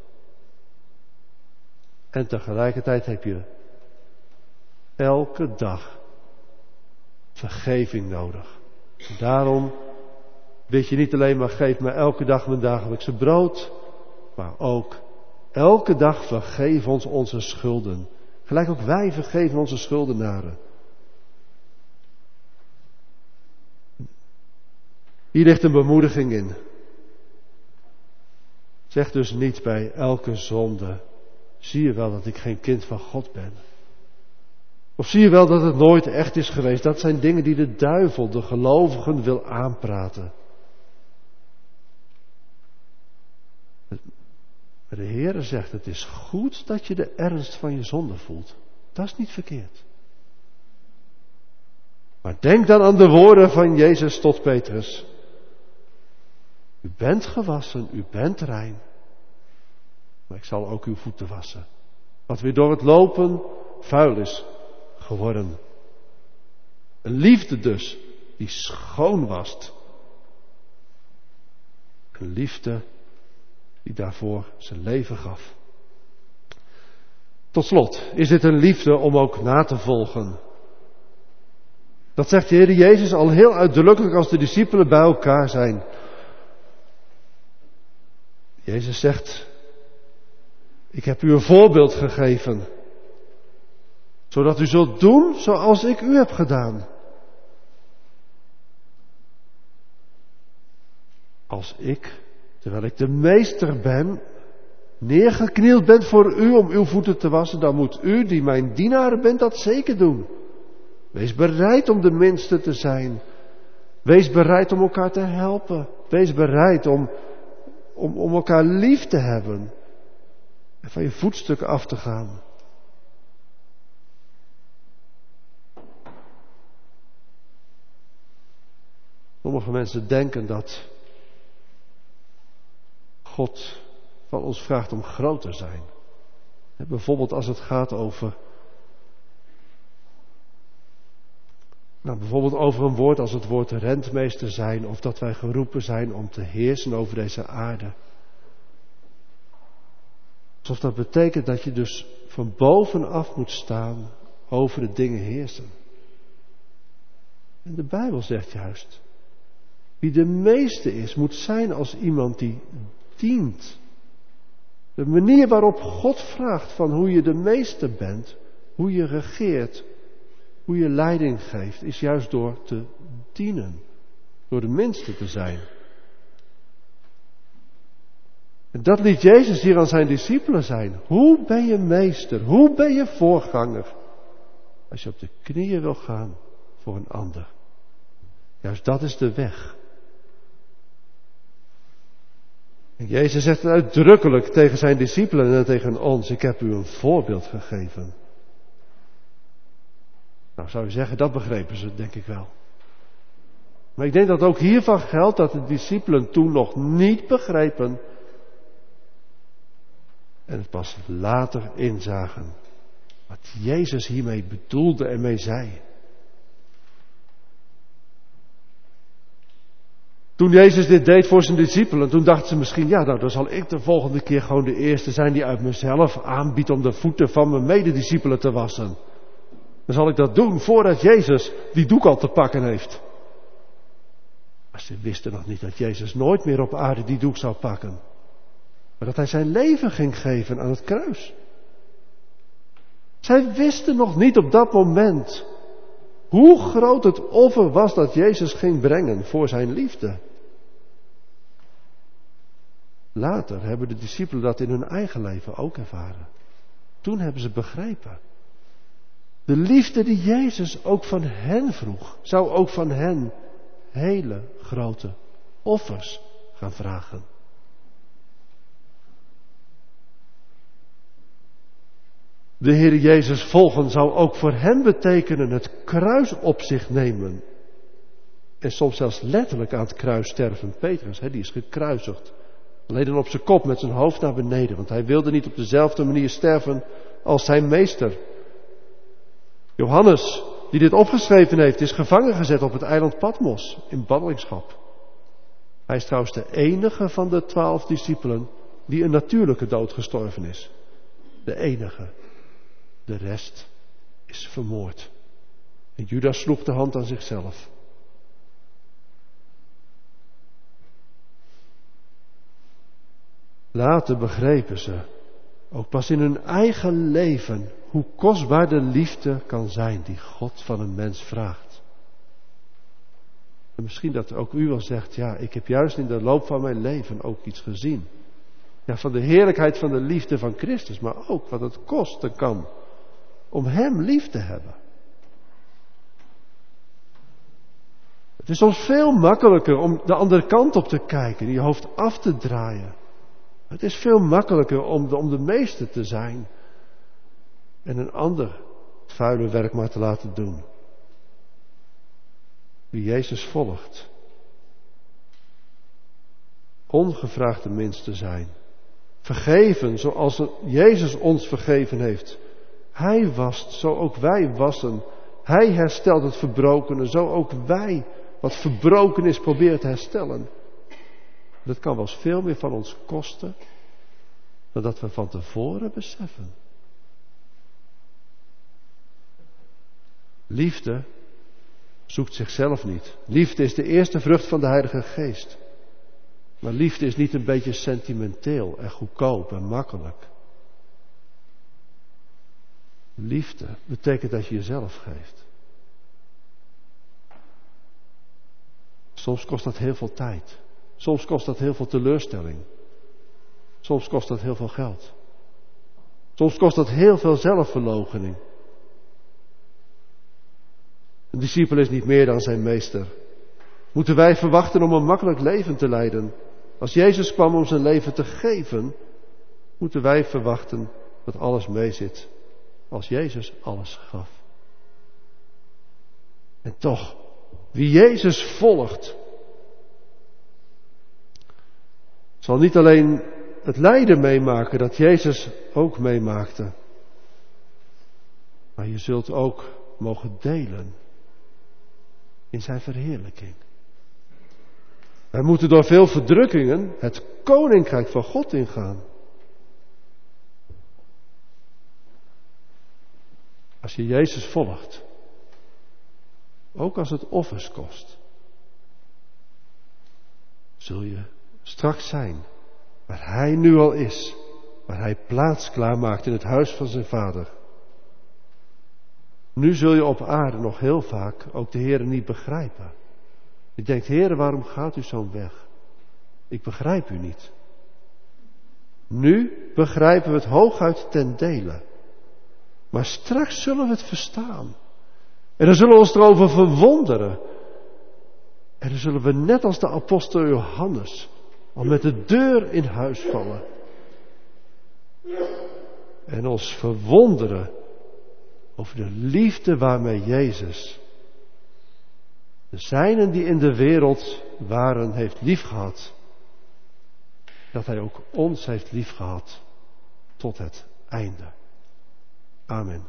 En tegelijkertijd heb je elke dag vergeving nodig. Daarom bid je niet alleen maar, geef me elke dag mijn dagelijkse brood, maar ook elke dag vergeef ons onze schulden. Gelijk ook wij vergeven onze schuldenaren. Hier ligt een bemoediging in. Zeg dus niet bij elke zonde, zie je wel dat ik geen kind van God ben. Of zie je wel dat het nooit echt is geweest. Dat zijn dingen die de duivel, de gelovigen, wil aanpraten. Maar de Heere zegt, het is goed dat je de ernst van je zonde voelt. Dat is niet verkeerd. Maar denk dan aan de woorden van Jezus tot Petrus. U bent gewassen, u bent rein. Maar ik zal ook uw voeten wassen. Wat weer door het lopen vuil is geworden. Een liefde dus, die schoon wast. Een liefde die daarvoor zijn leven gaf. Tot slot, is dit een liefde om ook na te volgen? Dat zegt de Heer Jezus al heel uitdrukkelijk als de discipelen bij elkaar zijn. Jezus zegt, ik heb u een voorbeeld gegeven, zodat u zult doen zoals ik u heb gedaan. Als ik, terwijl ik de meester ben, neergeknield ben voor u om uw voeten te wassen, dan moet u, die mijn dienaar bent, dat zeker doen. Wees bereid om de minste te zijn. Wees bereid om elkaar te helpen. Wees bereid om elkaar lief te hebben. En van je voetstuk af te gaan. Sommige mensen denken dat God van ons vraagt om groot te zijn. Bijvoorbeeld als het gaat over bijvoorbeeld over een woord als het woord rentmeester zijn, of dat wij geroepen zijn om te heersen over deze aarde. Alsof dat betekent dat je dus van bovenaf moet staan over de dingen heersen. En de Bijbel zegt juist, wie de meeste is, moet zijn als iemand die dient. De manier waarop God vraagt van hoe je de meeste bent, hoe je regeert, hoe je leiding geeft, is juist door te dienen. Door de minste te zijn. En dat liet Jezus hier aan zijn discipelen zijn. Hoe ben je meester? Hoe ben je voorganger? Als je op de knieën wil gaan voor een ander. Juist dat is de weg. En Jezus zegt het uitdrukkelijk tegen zijn discipelen en tegen ons. Ik heb u een voorbeeld gegeven. Nou, zou je zeggen, dat begrepen ze, denk ik wel. Maar ik denk dat ook hiervan geldt dat de discipelen toen nog niet begrepen. En het pas later inzagen. Wat Jezus hiermee bedoelde en mee zei. Toen Jezus dit deed voor zijn discipelen, toen dachten ze misschien, ja, nou, dan zal ik de volgende keer gewoon de eerste zijn die uit mezelf aanbiedt om de voeten van mijn medediscipelen te wassen. Dan zal ik dat doen voordat Jezus die doek al te pakken heeft. Maar ze wisten nog niet dat Jezus nooit meer op aarde die doek zou pakken. Maar dat hij zijn leven ging geven aan het kruis. Zij wisten nog niet op dat moment hoe groot het offer was dat Jezus ging brengen voor zijn liefde. Later hebben de discipelen dat in hun eigen leven ook ervaren. Toen hebben ze begrepen. De liefde die Jezus ook van hen vroeg, zou ook van hen hele grote offers gaan vragen. De Heer Jezus volgen zou ook voor hen betekenen het kruis op zich nemen. en soms zelfs letterlijk aan het kruis sterven. Petrus, die is gekruisigd. Alleen dan op zijn kop met zijn hoofd naar beneden. Want hij wilde niet op dezelfde manier sterven als zijn meester. Johannes, die dit opgeschreven heeft, is gevangen gezet op het eiland Patmos in ballingschap. Hij is trouwens de enige van de 12 discipelen die een natuurlijke dood gestorven is. De enige. De rest is vermoord. En Judas sloeg de hand aan zichzelf. Later begrepen ze, ook pas in hun eigen leven, hoe kostbaar de liefde kan zijn die God van een mens vraagt. En misschien dat ook u wel zegt, ja, ik heb juist in de loop van mijn leven ook iets gezien. Ja, van de heerlijkheid van de liefde van Christus, maar ook wat het kosten kan om Hem lief te hebben. Het is soms veel makkelijker om de andere kant op te kijken, je hoofd af te draaien. Het is veel makkelijker om de meester te zijn en een ander het vuile werk maar te laten doen. Wie Jezus volgt, ongevraagd de minst te zijn, vergeven zoals Jezus ons vergeven heeft. Hij wast, zo ook wij wassen. Hij herstelt het verbrokene, zo ook wij wat verbroken is proberen te herstellen. Dat kan wel eens veel meer van ons kosten dan dat we van tevoren beseffen. Liefde zoekt zichzelf niet. Liefde is de eerste vrucht van de Heilige Geest. Maar liefde is niet een beetje sentimenteel en goedkoop en makkelijk. Liefde betekent dat je jezelf geeft. Soms kost dat heel veel tijd. Soms kost dat heel veel teleurstelling. Soms kost dat heel veel geld. Soms kost dat heel veel zelfverloochening. Een discipel is niet meer dan zijn meester. Moeten wij verwachten om een makkelijk leven te leiden? Als Jezus kwam om zijn leven te geven, moeten wij verwachten dat alles meezit. Als Jezus alles gaf. En toch, wie Jezus volgt, zal niet alleen het lijden meemaken dat Jezus ook meemaakte. Maar je zult ook mogen delen in zijn verheerlijking. Wij moeten door veel verdrukkingen het koninkrijk van God ingaan. Als je Jezus volgt, ook als het offers kost, zul je straks zijn waar Hij nu al is, waar Hij plaats klaarmaakt in het huis van zijn Vader. Nu zul je op aarde nog heel vaak ook de Heere niet begrijpen. Je denkt, Heere, waarom gaat u zo'n weg? Ik begrijp u niet. Nu begrijpen we het hooguit ten dele. Maar straks zullen we het verstaan. En dan zullen we ons erover verwonderen. En dan zullen we net als de apostel Johannes al met de deur in huis vallen. En ons verwonderen over de liefde waarmee Jezus de zijnen die in de wereld waren heeft liefgehad. Dat Hij ook ons heeft liefgehad tot het einde. Amen.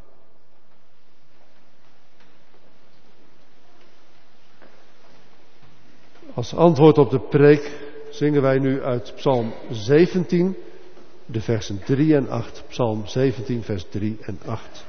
Als antwoord op de preek zingen wij nu uit Psalm 17, de versen 3 en 8. Psalm 17, vers 3 en 8.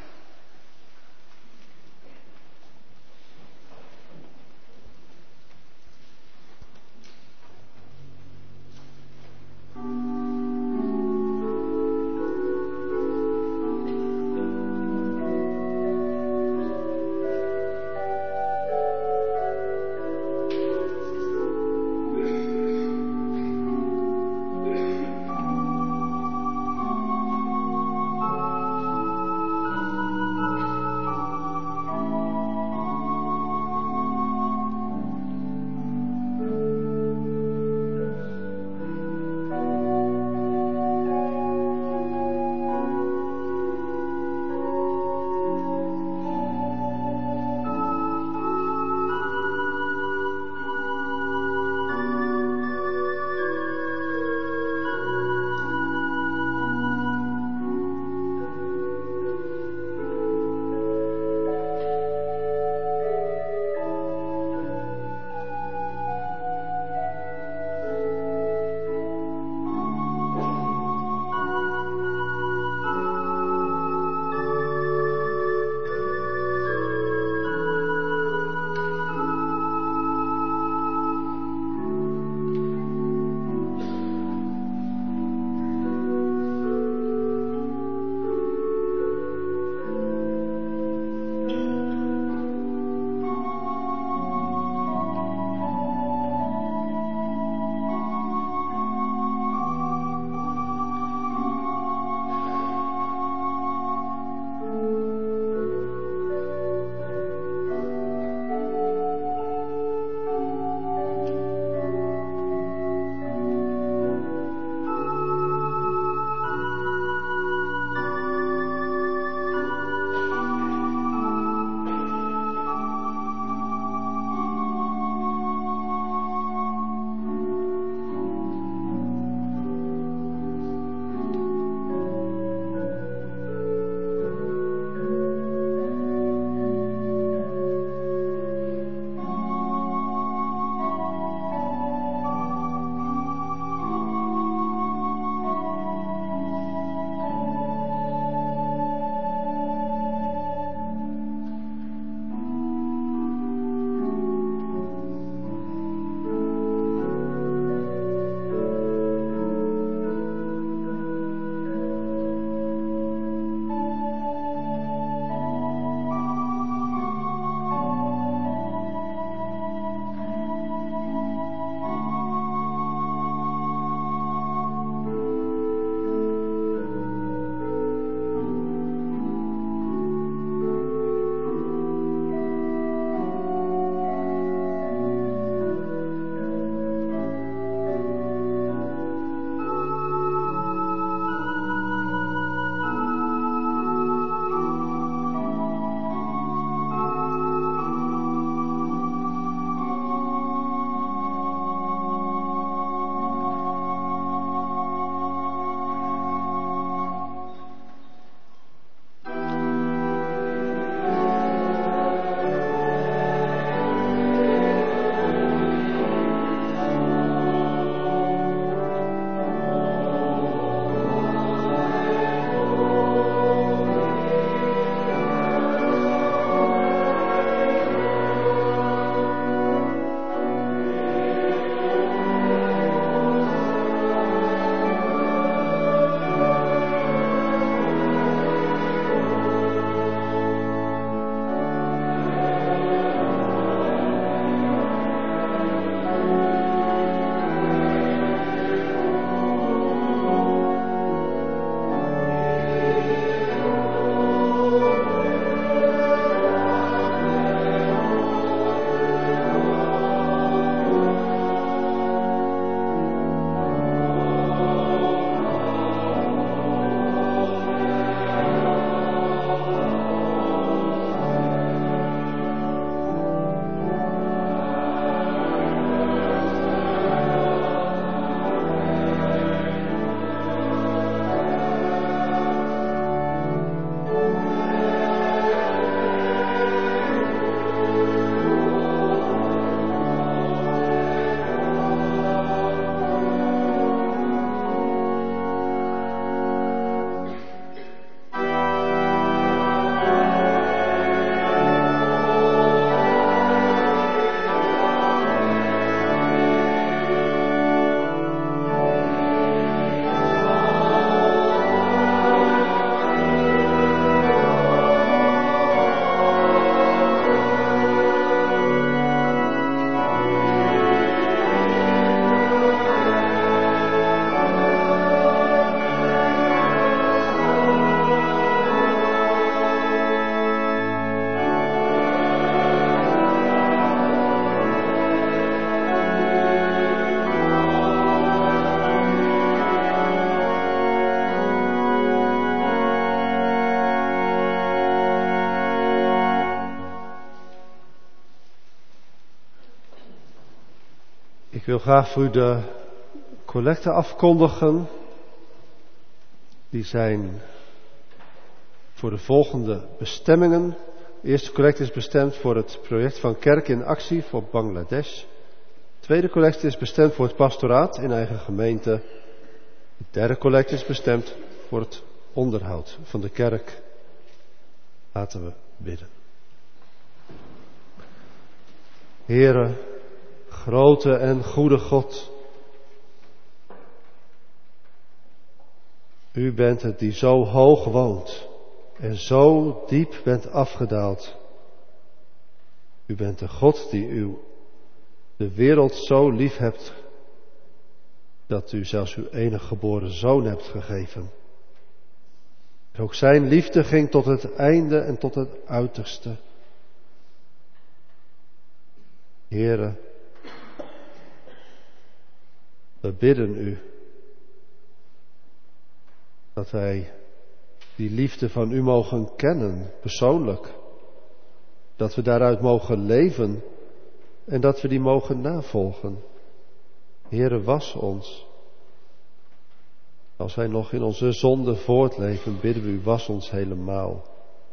wil graag voor u de collecten afkondigen. Die zijn voor de volgende bestemmingen. De eerste collecte is bestemd voor het project van Kerk in Actie voor Bangladesh. De tweede collecte is bestemd voor het pastoraat in eigen gemeente. De derde collecte is bestemd voor het onderhoud van de kerk. Laten we bidden. Heere, grote en goede God. U bent het die zo hoog woont en zo diep bent afgedaald. U bent de God die de wereld zo lief hebt, dat u zelfs uw enige geboren zoon hebt gegeven. Ook zijn liefde ging tot het einde en tot het uiterste. Heere, we bidden u dat wij die liefde van u mogen kennen, persoonlijk. Dat we daaruit mogen leven en dat we die mogen navolgen. Heere, was ons. Als wij nog in onze zonde voortleven, bidden we u, was ons helemaal.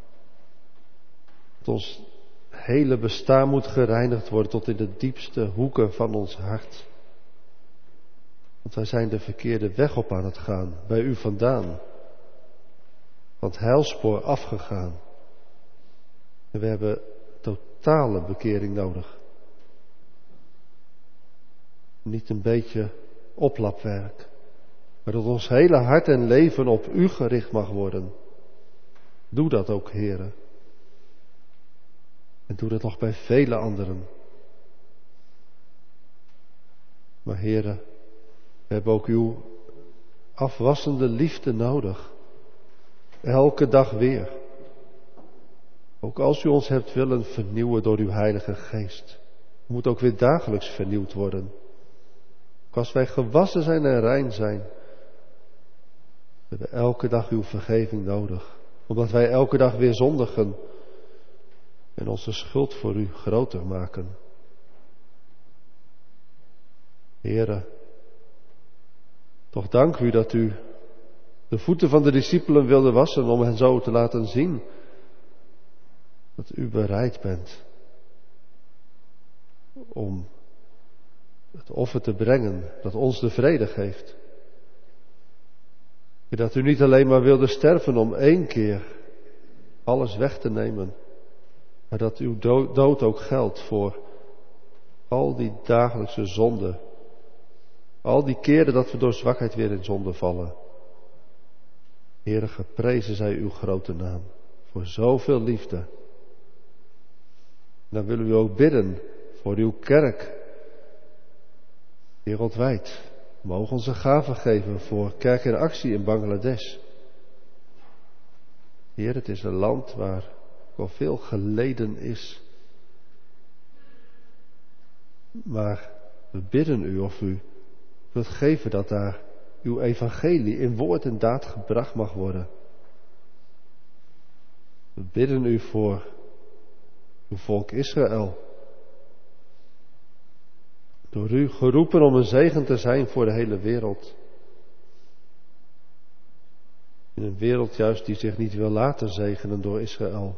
Dat ons hele bestaan moet gereinigd worden tot in de diepste hoeken van ons hart. Want wij zijn de verkeerde weg op aan het gaan, bij u vandaan. Van het heilspoor afgegaan. En we hebben totale bekering nodig. Niet een beetje oplapwerk. Maar dat ons hele hart en leven op u gericht mag worden. Doe dat ook, Heere. En doe dat nog bij vele anderen. Maar Heere, we hebben ook uw afwassende liefde nodig. Elke dag weer. Ook als u ons hebt willen vernieuwen door uw Heilige Geest. Moet ook weer dagelijks vernieuwd worden. Ook als wij gewassen zijn en rein zijn. We hebben elke dag uw vergeving nodig. Omdat wij elke dag weer zondigen. En onze schuld voor u groter maken. Heere, toch dank u dat u de voeten van de discipelen wilde wassen om hen zo te laten zien dat u bereid bent om het offer te brengen dat ons de vrede geeft. En dat u niet alleen maar wilde sterven om 1 keer alles weg te nemen, maar dat uw dood ook geldt voor al die dagelijkse zonden. Al die keren dat we door zwakheid weer in zonde vallen. Heere, geprezen zij uw grote naam voor zoveel liefde. Dan willen we u ook bidden voor uw kerk. Wereldwijd. Mogen onze gaven geven voor Kerk in Actie in Bangladesh. Heer, het is een land waar al veel geleden is. Maar we bidden u of u wilt geven dat daar uw evangelie in woord en daad gebracht mag worden. We bidden u voor uw volk Israël. Door u geroepen om een zegen te zijn voor de hele wereld. In een wereld juist die zich niet wil laten zegenen door Israël.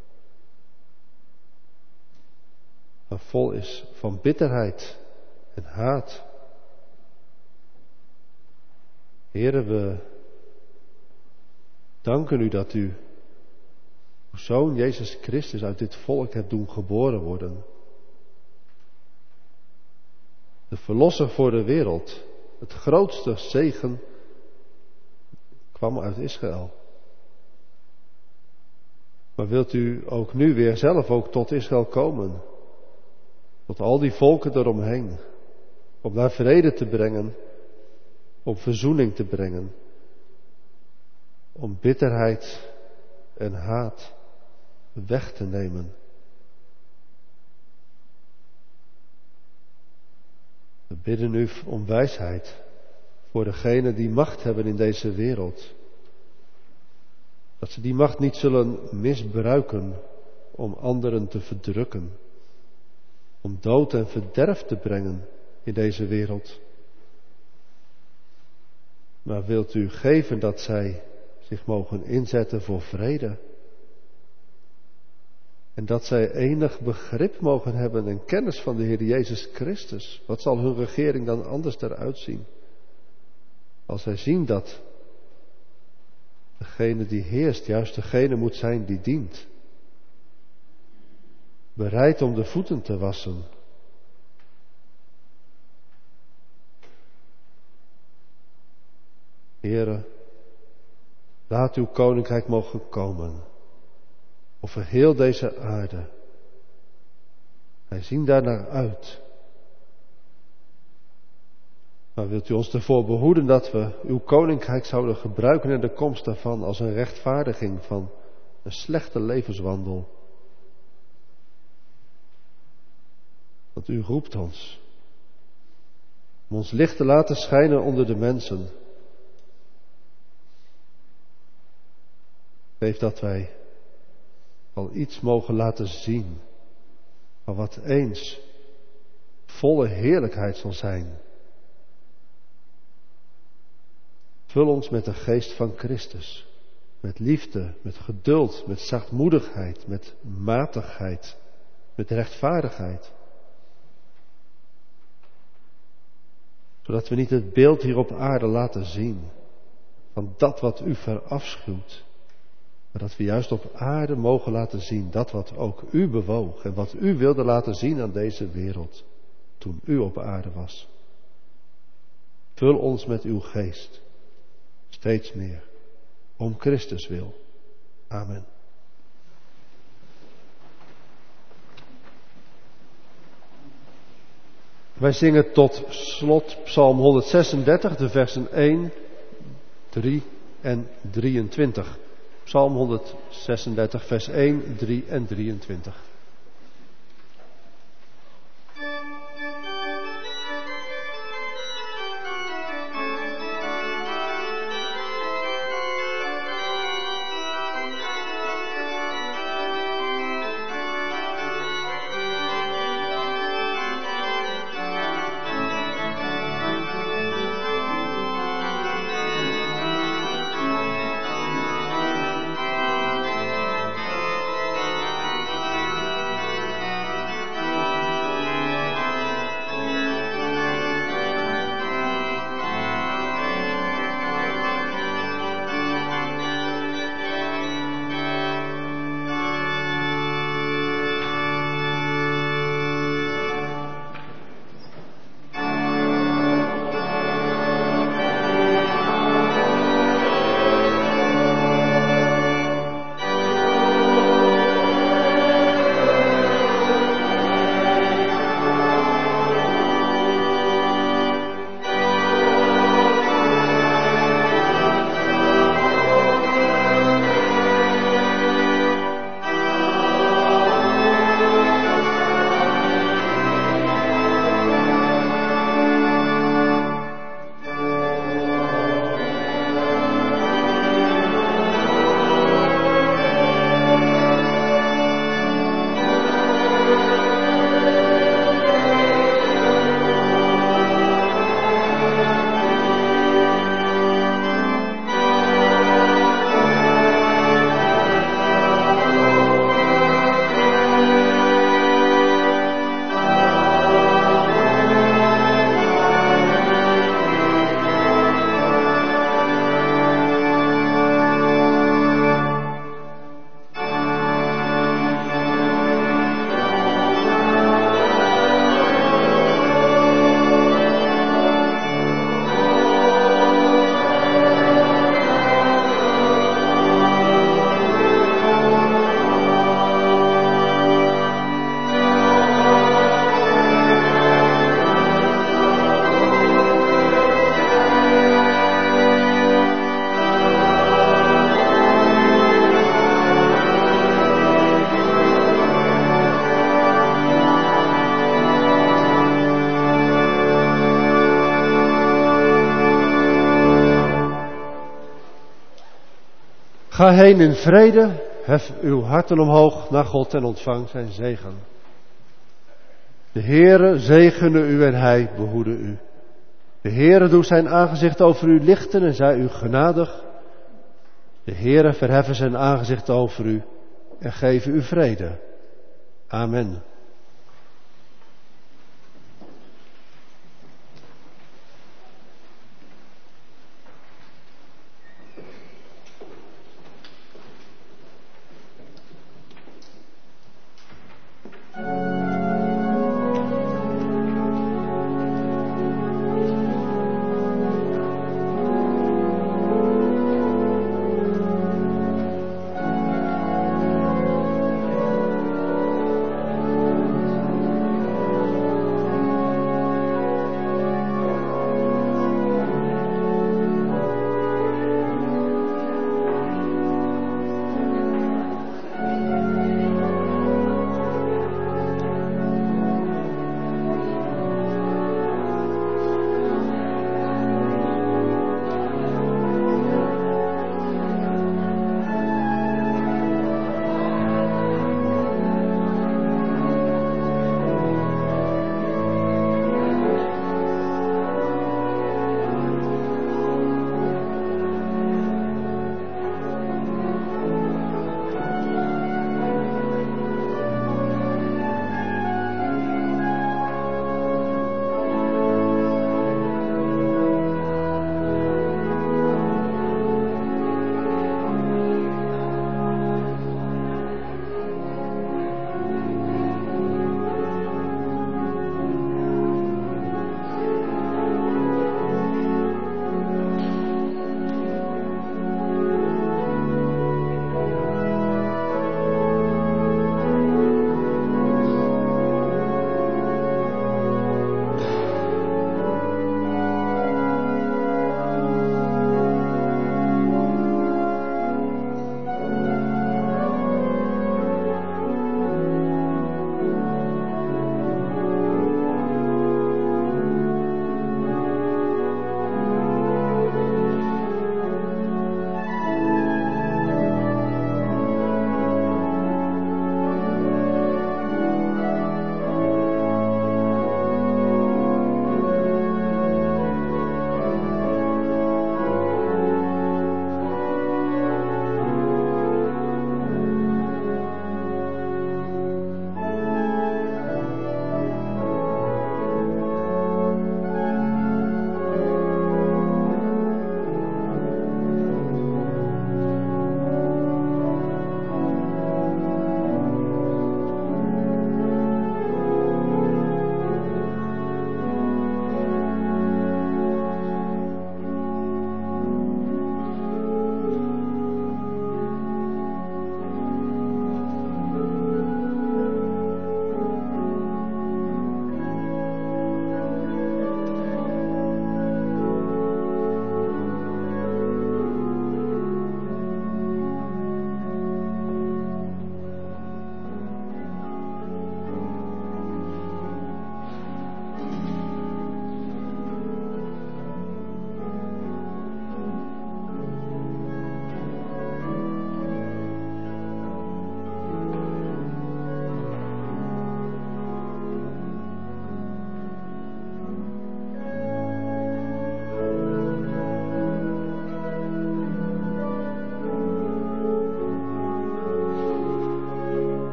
Maar vol is van bitterheid en haat. Heere, we danken u dat u uw Zoon Jezus Christus uit dit volk hebt doen geboren worden. De verlosser voor de wereld, het grootste zegen, kwam uit Israël. Maar wilt u ook nu weer zelf ook tot Israël komen? Tot al die volken eromheen. Om daar vrede te brengen. Om verzoening te brengen. Om bitterheid en haat weg te nemen. We bidden u om wijsheid voor degenen die macht hebben in deze wereld. Dat ze die macht niet zullen misbruiken om anderen te verdrukken. Om dood en verderf te brengen in deze wereld. Maar wilt u geven dat zij zich mogen inzetten voor vrede? En dat zij enig begrip mogen hebben en kennis van de Heer Jezus Christus. Wat zal hun regering dan anders eruit zien? Als zij zien dat degene die heerst juist degene moet zijn die dient. Bereid om de voeten te wassen. Heere, laat uw koninkrijk mogen komen over heel deze aarde. Wij zien daarnaar uit. Maar wilt u ons ervoor behoeden dat we uw koninkrijk zouden gebruiken in de komst daarvan als een rechtvaardiging van een slechte levenswandel? Want u roept ons om ons licht te laten schijnen onder de mensen. Geef dat wij al iets mogen laten zien van wat eens volle heerlijkheid zal zijn. Vul ons met de geest van Christus, met liefde, met geduld, met zachtmoedigheid, met matigheid, met rechtvaardigheid. Zodat we niet het beeld hier op aarde laten zien van dat wat u verafschuwt, maar dat we juist op aarde mogen laten zien dat wat ook u bewoog en wat u wilde laten zien aan deze wereld toen u op aarde was. Vul ons met uw geest, steeds meer, om Christus wil. Amen. Wij zingen tot slot Psalm 136, de versen 1, 3 en 23. Psalm 136, vers 1, 3 en 23. Ga heen in vrede, hef uw harten omhoog naar God en ontvang zijn zegen. De Heere zegene u en hij behoede u. De Heere doet zijn aangezicht over u lichten en zij u genadig. De Heere verheffen zijn aangezicht over u en geven u vrede. Amen.